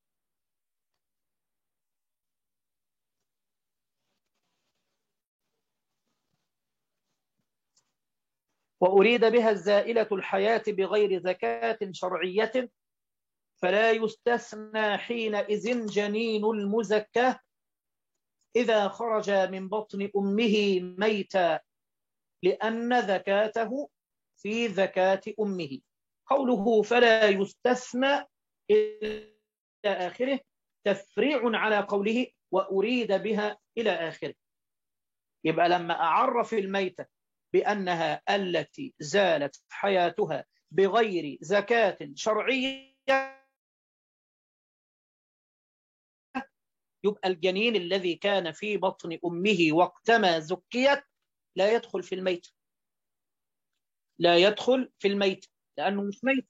وأريد بها الزائلة الحياة بغير زكاة شرعية، فلا يستثنى حينئذ جنين المزكى إذا خرج من بطن أمه ميتا، لأن زكاته في زكاة أمه. قوله فلا يستثنى إلى آخره تفريع على قوله وأريد بها إلى آخره. يبقى لما أعرف الميتة بأنها التي زالت حياتها بغير زكاة شرعية، يبقى الجنين الذي كان في بطن أمه وقتما زكيت لا يدخل في الميت، لا يدخل في الميت لأنه مش ميت،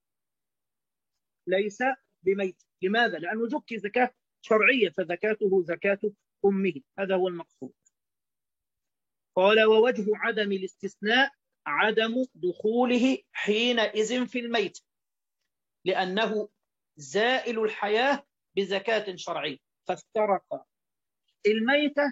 ليس بميت. لماذا؟ لأنه زكي زكاة شرعية، فزكاته زكاة أمه، هذا هو المقصود. قال ووجه عدم الاستثناء عدم دخوله حينئذ في الميت، لأنه زائل الحياة بزكاة شرعية، فافترق. الميتة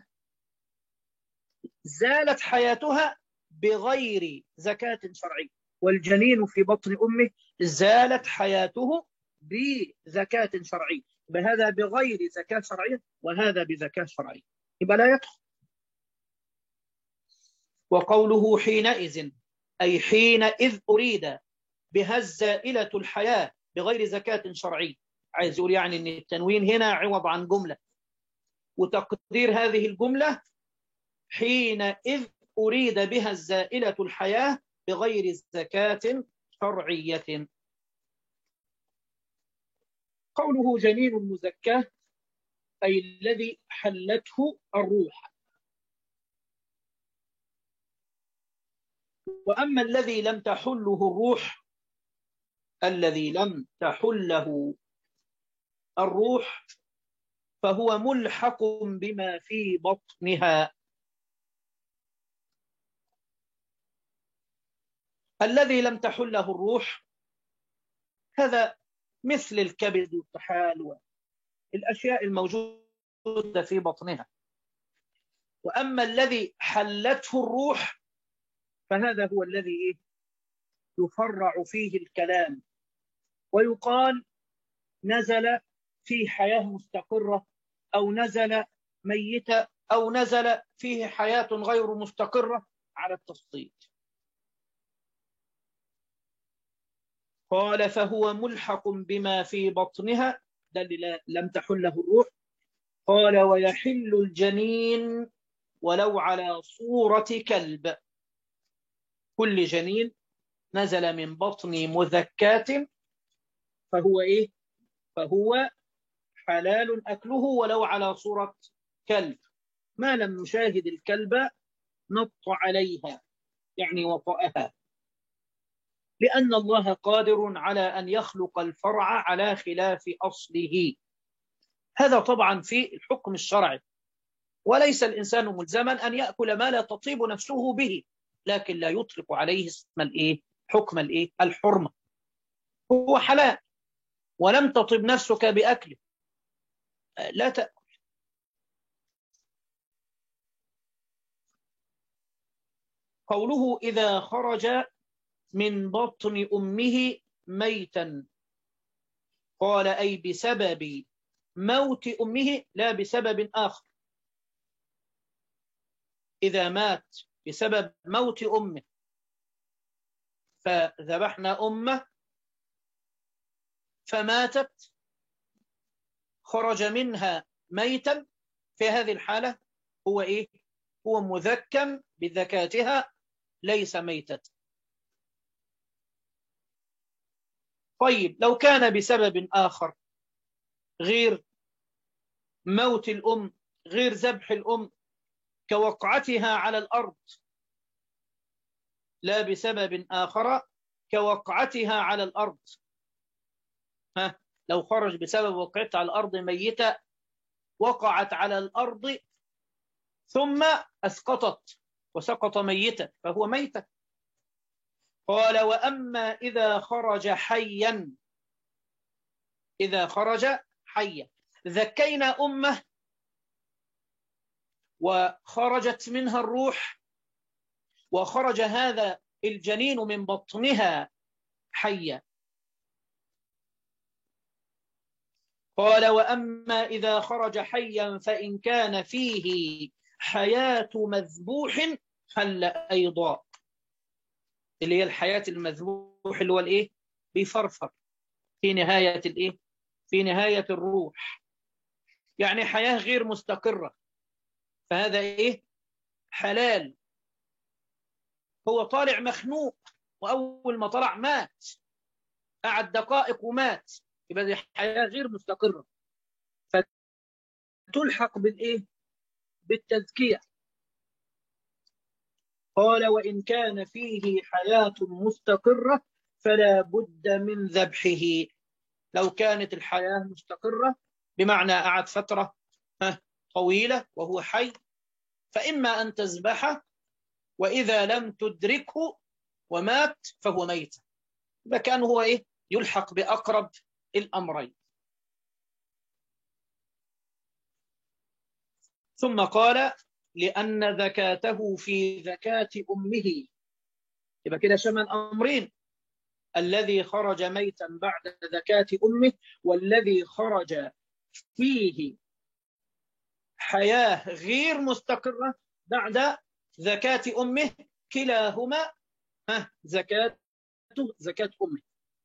زالت حياتها بغير زكاة شرعية، والجنين في بطن أمه زالت حياته بزكاة شرعية، بهذا بغير زكاة شرعية وهذا بزكاة شرعية، يبقى لا يدخل. وقوله حينئذ أي حينئذ أريد بها الزائلة الحياة بغير زكاة شرعية، عايز يقول يعني أن التنوين هنا عوض عن جملة، وتقدير هذه الجملة حينئذ أريد بها الزائلة الحياة بغير زكاة شرعية. قوله جنين المزكاة أي الذي حلته الروح. وأما الذي لم تحله الروح، الذي لم تحله الروح فهو ملحق بما في بطنها. الذي لم تحله الروح هذا مثل الكبد والطحال والأشياء الموجودة في بطنها. وأما الذي حلته الروح فهذا هو الذي يفرع فيه الكلام ويقال نزل في حياة مستقرة، أو نزل ميتة، أو نزل فيه حياة غير مستقرة على التفصيل. قال فهو ملحق بما في بطنها، ده اللي لم تحله الروح. قال ويحل الجنين ولو على صورة كلب، كل جنين نزل من بطن مذكاة فهو إيه؟ فهو حلال أكله ولو على صورة كلب، ما لم نشاهد الكلب نط عليها يعني وطأها، لأن الله قادر على أن يخلق الفرع على خلاف أصله. هذا طبعا في الحكم الشرعي، وليس الإنسان ملزما أن يأكل ما لا تطيب نفسه به، لكن لا يطلق عليه اسم الإيه؟ حكم الإيه؟ الحرمة. هو حلال ولم تطب نفسك بأكله، لا تأكل. قوله إذا خرج من بطن أمه ميتا، قال أي بسبب موت أمه لا بسبب آخر. إذا مات بسبب موت أمه فذبحنا أمه فماتت، خرج منها ميتا في هذه الحالة هو إيه؟ هو مذكى بذكاتها ليس ميتة. طيب لو كان بسبب آخر غير موت الأم، غير ذبح الأم، كوقعتها على الأرض، لا بسبب آخر كوقعتها على الأرض. ها، لو خرج بسبب وقعتها على الأرض ميتة، وقعت على الأرض ثم أسقطت وسقط ميتا فهو ميتة. قال وأما إذا خرج حيا، إذا خرج حيا ذكينا أمه وخرجت منها الروح وخرج هذا الجنين من بطنها حيا. قال وأما إذا خرج حيا فإن كان فيه حياة مذبوح حل أيضا، اللي هي الحياة المذبوح اللي هو الإيه؟ بيفرفر في نهاية الإيه؟ في نهاية الروح، يعني حياة غير مستقرة، فهذا إيه؟ حلال. هو طالع مخنوق وأول ما طلع مات، قعد دقائق ومات، يبقى دي حياة غير مستقرة، فتلحق بالإيه؟ بالتزكية. قال وإن كان فيه حياة مستقرة فلا بد من ذبحه. لو كانت الحياة مستقرة بمعنى قعد فترة طويلة وهو حي، فإما أن تذبحه، وإذا لم تدركه ومات فهو ميت، إذا كان هو إيه؟ يلحق بأقرب الأمرين. ثم قال لأن ذكاته في ذكاة أمه، يبقى كده شمل أمرين: الذي خرج ميتا بعد ذكاة أمه، والذي خرج فيه حياة غير مستقرة بعد زكاة أمه، كلاهما زكاته زكاة أمه.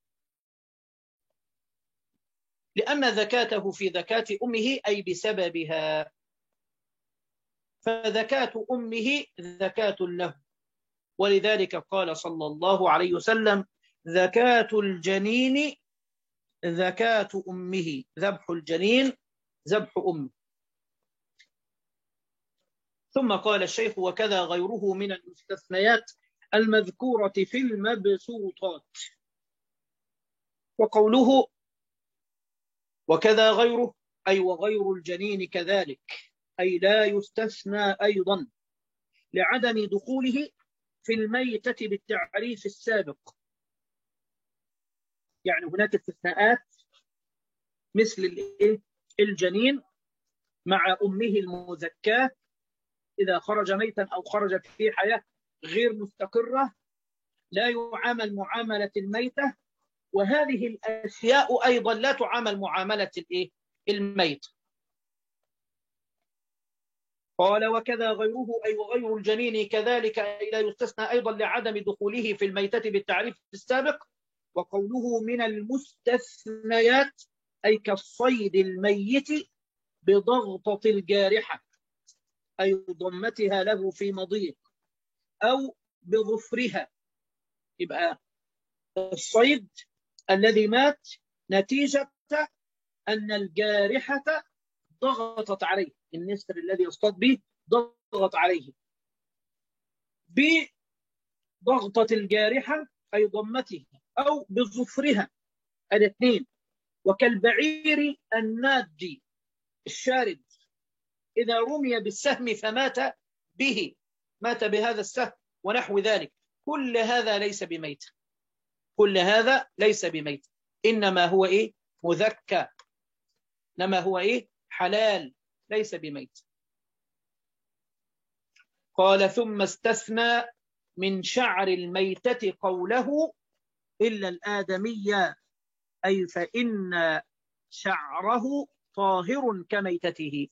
لأن زكاته في زكاة أمه أي بسببها، فزكاة أمه زكاة له، ولذلك قال صلى الله عليه وسلم: زكاة الجنين زكاة أمه، ذبح الجنين ذبح أمه. ثم قال الشيخ: وكذا غيره من المستثنيات المذكورة في المبسوطات. وقوله وكذا غيره أي وغير الجنين كذلك، أي لا يستثنى أيضا لعدم دخوله في الميتة بالتعريف السابق. يعني هناك استثناءات مثل الجنين مع أمه المزكاة إذا خرج ميتا أو خرج في حياة غير مستقرة لا يعامل معاملة الميتة، وهذه الأشياء أيضا لا تعامل معاملة الميت. قال وكذا غيره أي وغير الجنين كذلك، أي لا يستثنى أيضا لعدم دخوله في الميتة بالتعريف السابق. وقوله من المستثنيات أي كالصيد الميت بضغطة الجارحة، أي ضمتها له في مضيق، أو بظفرها. يبقى الصيد الذي مات نتيجة أن الجارحة ضغطت عليه، النسر الذي يصطاد به ضغط عليه بضغطة الجارحة أي ضمته، أو بظفرها، الاثنين. وكالبعير النادي الشارد إذا رمي بالسهم فمات به، مات بهذا السهم ونحو ذلك، كل هذا ليس بميت، كل هذا ليس بميت، إنما هو إيه؟ مذكى، إنما هو إيه؟ حلال، ليس بميت. قال ثم استثنى من شعر الميتة قوله إلا الآدمية، أي فإن شعره طاهر كميتته.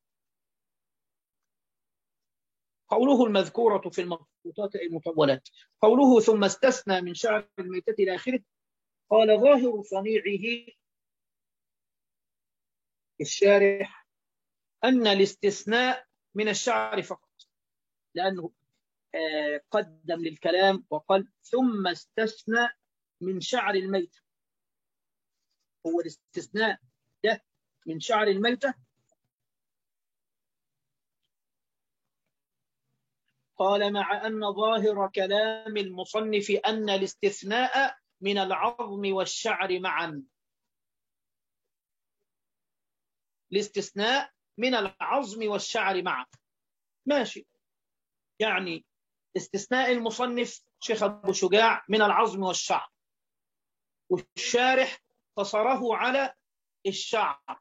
قوله المذكورة في المخطوطات المطولات، قوله ثم استثنى من شعر الميتة إلى آخره، قال ظاهر صنيعه الشارح أن الاستثناء من الشعر فقط، لأنه قدم للكلام وقال ثم استثنى من شعر الميتة. هو الاستثناء ده من شعر الميتة. قال مع أن ظاهر كلام المصنف أن الاستثناء من العظم والشعر معا. الاستثناء من العظم والشعر معا ماشي، يعني استثناء المصنف شيخ أبو شجاع من العظم والشعر، والشارح قصره على الشعر.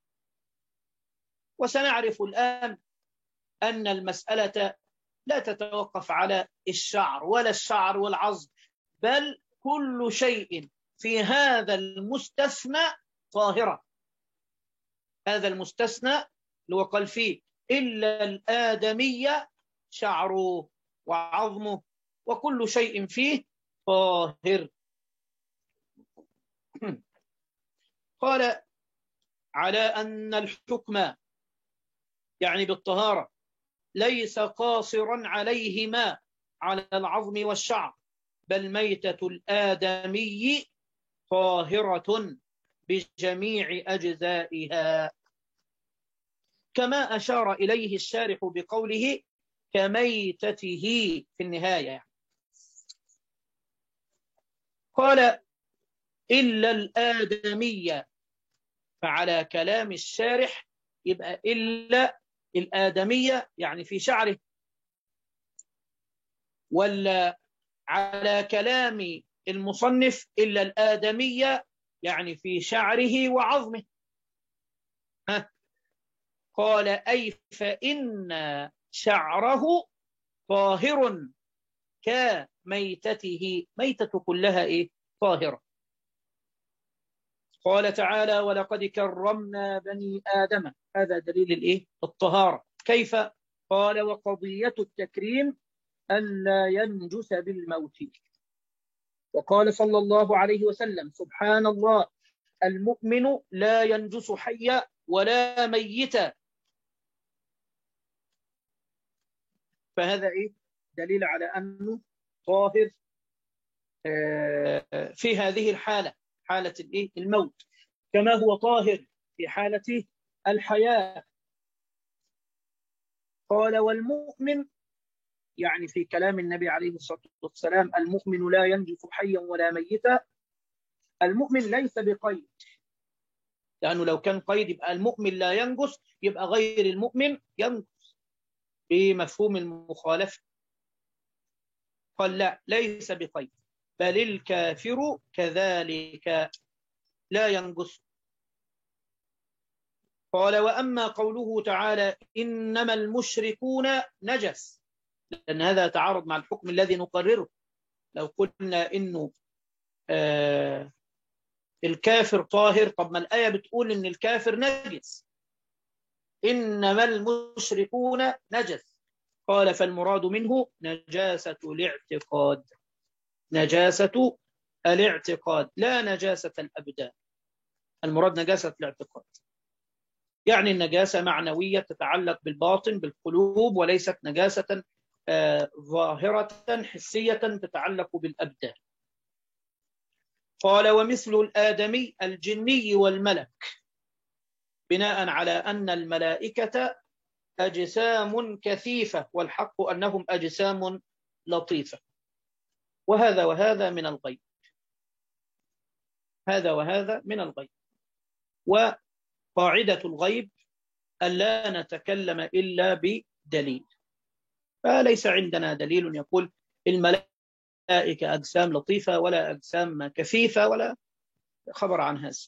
وسنعرف الآن أن المسألة لا تتوقف على الشعر ولا الشعر والعظم، بل كل شيء في هذا المستثنى طاهرة. هذا المستثنى اللي هو قال فيه إلا الآدمية شعره وعظمه وكل شيء فيه طاهر. قال على أن الحكم يعني بالطهارة ليس قاصرا عليهما على العظم والشعر، بل ميتة الآدمي طاهرة بجميع أجزائها، كما أشار إليه الشارح بقوله كميتته في النهاية يعني. قال إلا الآدمية، فعلى كلام الشارح يبقى إلا الآدمية يعني في شعره، ولا على كلام المصنف إلا الآدمية يعني في شعره وعظمه؟ ها؟ قال أي فإن شعره طاهر كميتته، ميتة كلها إيه؟ طاهرة. قال تعالى ولقد كرمنا بني آدم، هذا دليل الإيه؟ الطهارة. كيف؟ قال وقضية التكريم ألا ينجس بالموت. وقال صلى الله عليه وسلم سبحان الله المؤمن لا ينجس حيا ولا ميتا. فهذا إيه؟ دليل على أنه طاهر في هذه الحالة، حالة الإيه؟ الموت، كما هو طاهر في حالة الحياة. قال والمؤمن يعني في كلام النبي عليه الصلاة والسلام المؤمن لا ينجس حيا ولا ميتا. المؤمن ليس بقيد، لأنه لو كان قيد يبقى المؤمن لا ينجس، يبقى غير المؤمن ينجس بمفهوم المخالفة. قال لا، ليس بقيد، بل الكافر كذلك لا ينجس. قال وأما قوله تعالى إنما المشركون نجس، لأن هذا يتعارض مع الحكم الذي نقرره. لو قلنا إنه آه الكافر طاهر، طب ما الآية بتقول إن الكافر نجس، إنما المشركون نجس. قال فالمراد منه نجاسة الاعتقاد، نجاسة الاعتقاد لا نجاسة الأبدان. المراد نجاسة الاعتقاد، يعني النجاسة معنوية تتعلق بالباطن بالقلوب، وليست نجاسة آه ظاهرة حسية تتعلق بالأبدان. قال ومثل الآدمي الجني والملك، بناء على أن الملائكة أجسام كثيفة والحق أنهم أجسام لطيفة. وهذا وهذا من الغيب، هذا وهذا من الغيب. وقاعدة الغيب ألا نتكلم إلا بدليل، فليس عندنا دليل يقول الملائكة أجسام لطيفة ولا أجسام كثيفة ولا خبر عن هذا.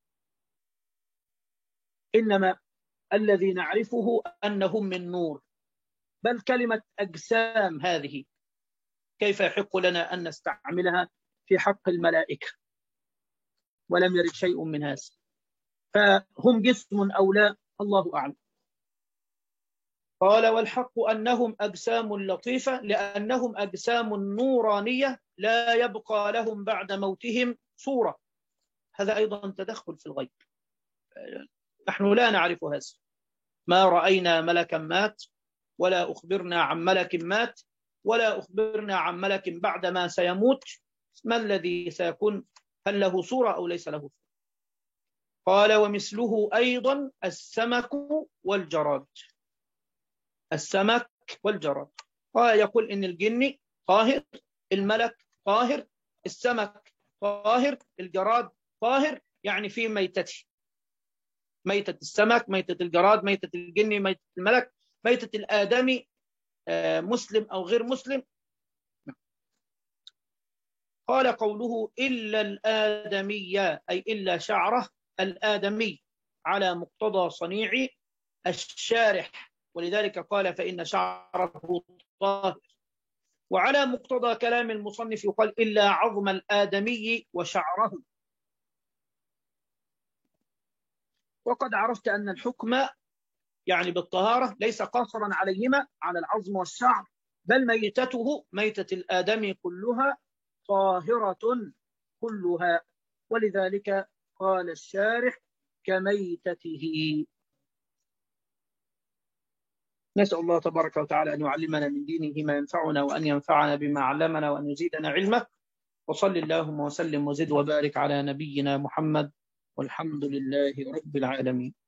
إنما الذي نعرفه أنهم من نور. بل كلمة أجسام هذه كيف يحق لنا أن نستعملها في حق الملائكة؟ ولم يرد شيء من هذا، فهم جسم أو لا الله أعلم. قال والحق أنهم أجسام لطيفة لأنهم أجسام نورانية لا يبقى لهم بعد موتهم صورة. هذا أيضا تدخل في الغيب، نحن لا نعرف هذا، ما رأينا ملكا مات، ولا أخبرنا عن ملك مات، ولا أخبرنا عن ملك بعدما سيموت. ما الذي سيكون؟ هل له صورة أو ليس له صورة؟ قال ومثله أيضا السمك والجراد. السمك والجراد. قال يقول إن الجن طاهر، الملك طاهر، السمك طاهر، الجراد طاهر، يعني في ميتته، ميتة السمك، ميتة الجراد، ميتة الجن، ميتة الملك، ميتة الآدمي، مسلم أو غير مسلم. قال قوله إلا الآدمية أي إلا شعره الآدمي على مقتضى صنيع الشارح، ولذلك قال فإن شعره طاهر. وعلى مقتضى كلام المصنف يقال إلا عظم الآدمي وشعره. وقد عرفت أن الحكم يعني بالطهارة ليس قاصرا عليهما على العظم والشعر، بل ميتته ميتة الآدمي كلها طاهرة كلها، ولذلك قال الشارح كميتته. نسأل الله تبارك وتعالى أن يعلمنا من دينه ما ينفعنا، وأن ينفعنا بما علمنا، وأن يزيدنا علما. وصل اللهم وسلم وزد وبارك على نبينا محمد، والحمد لله رب العالمين.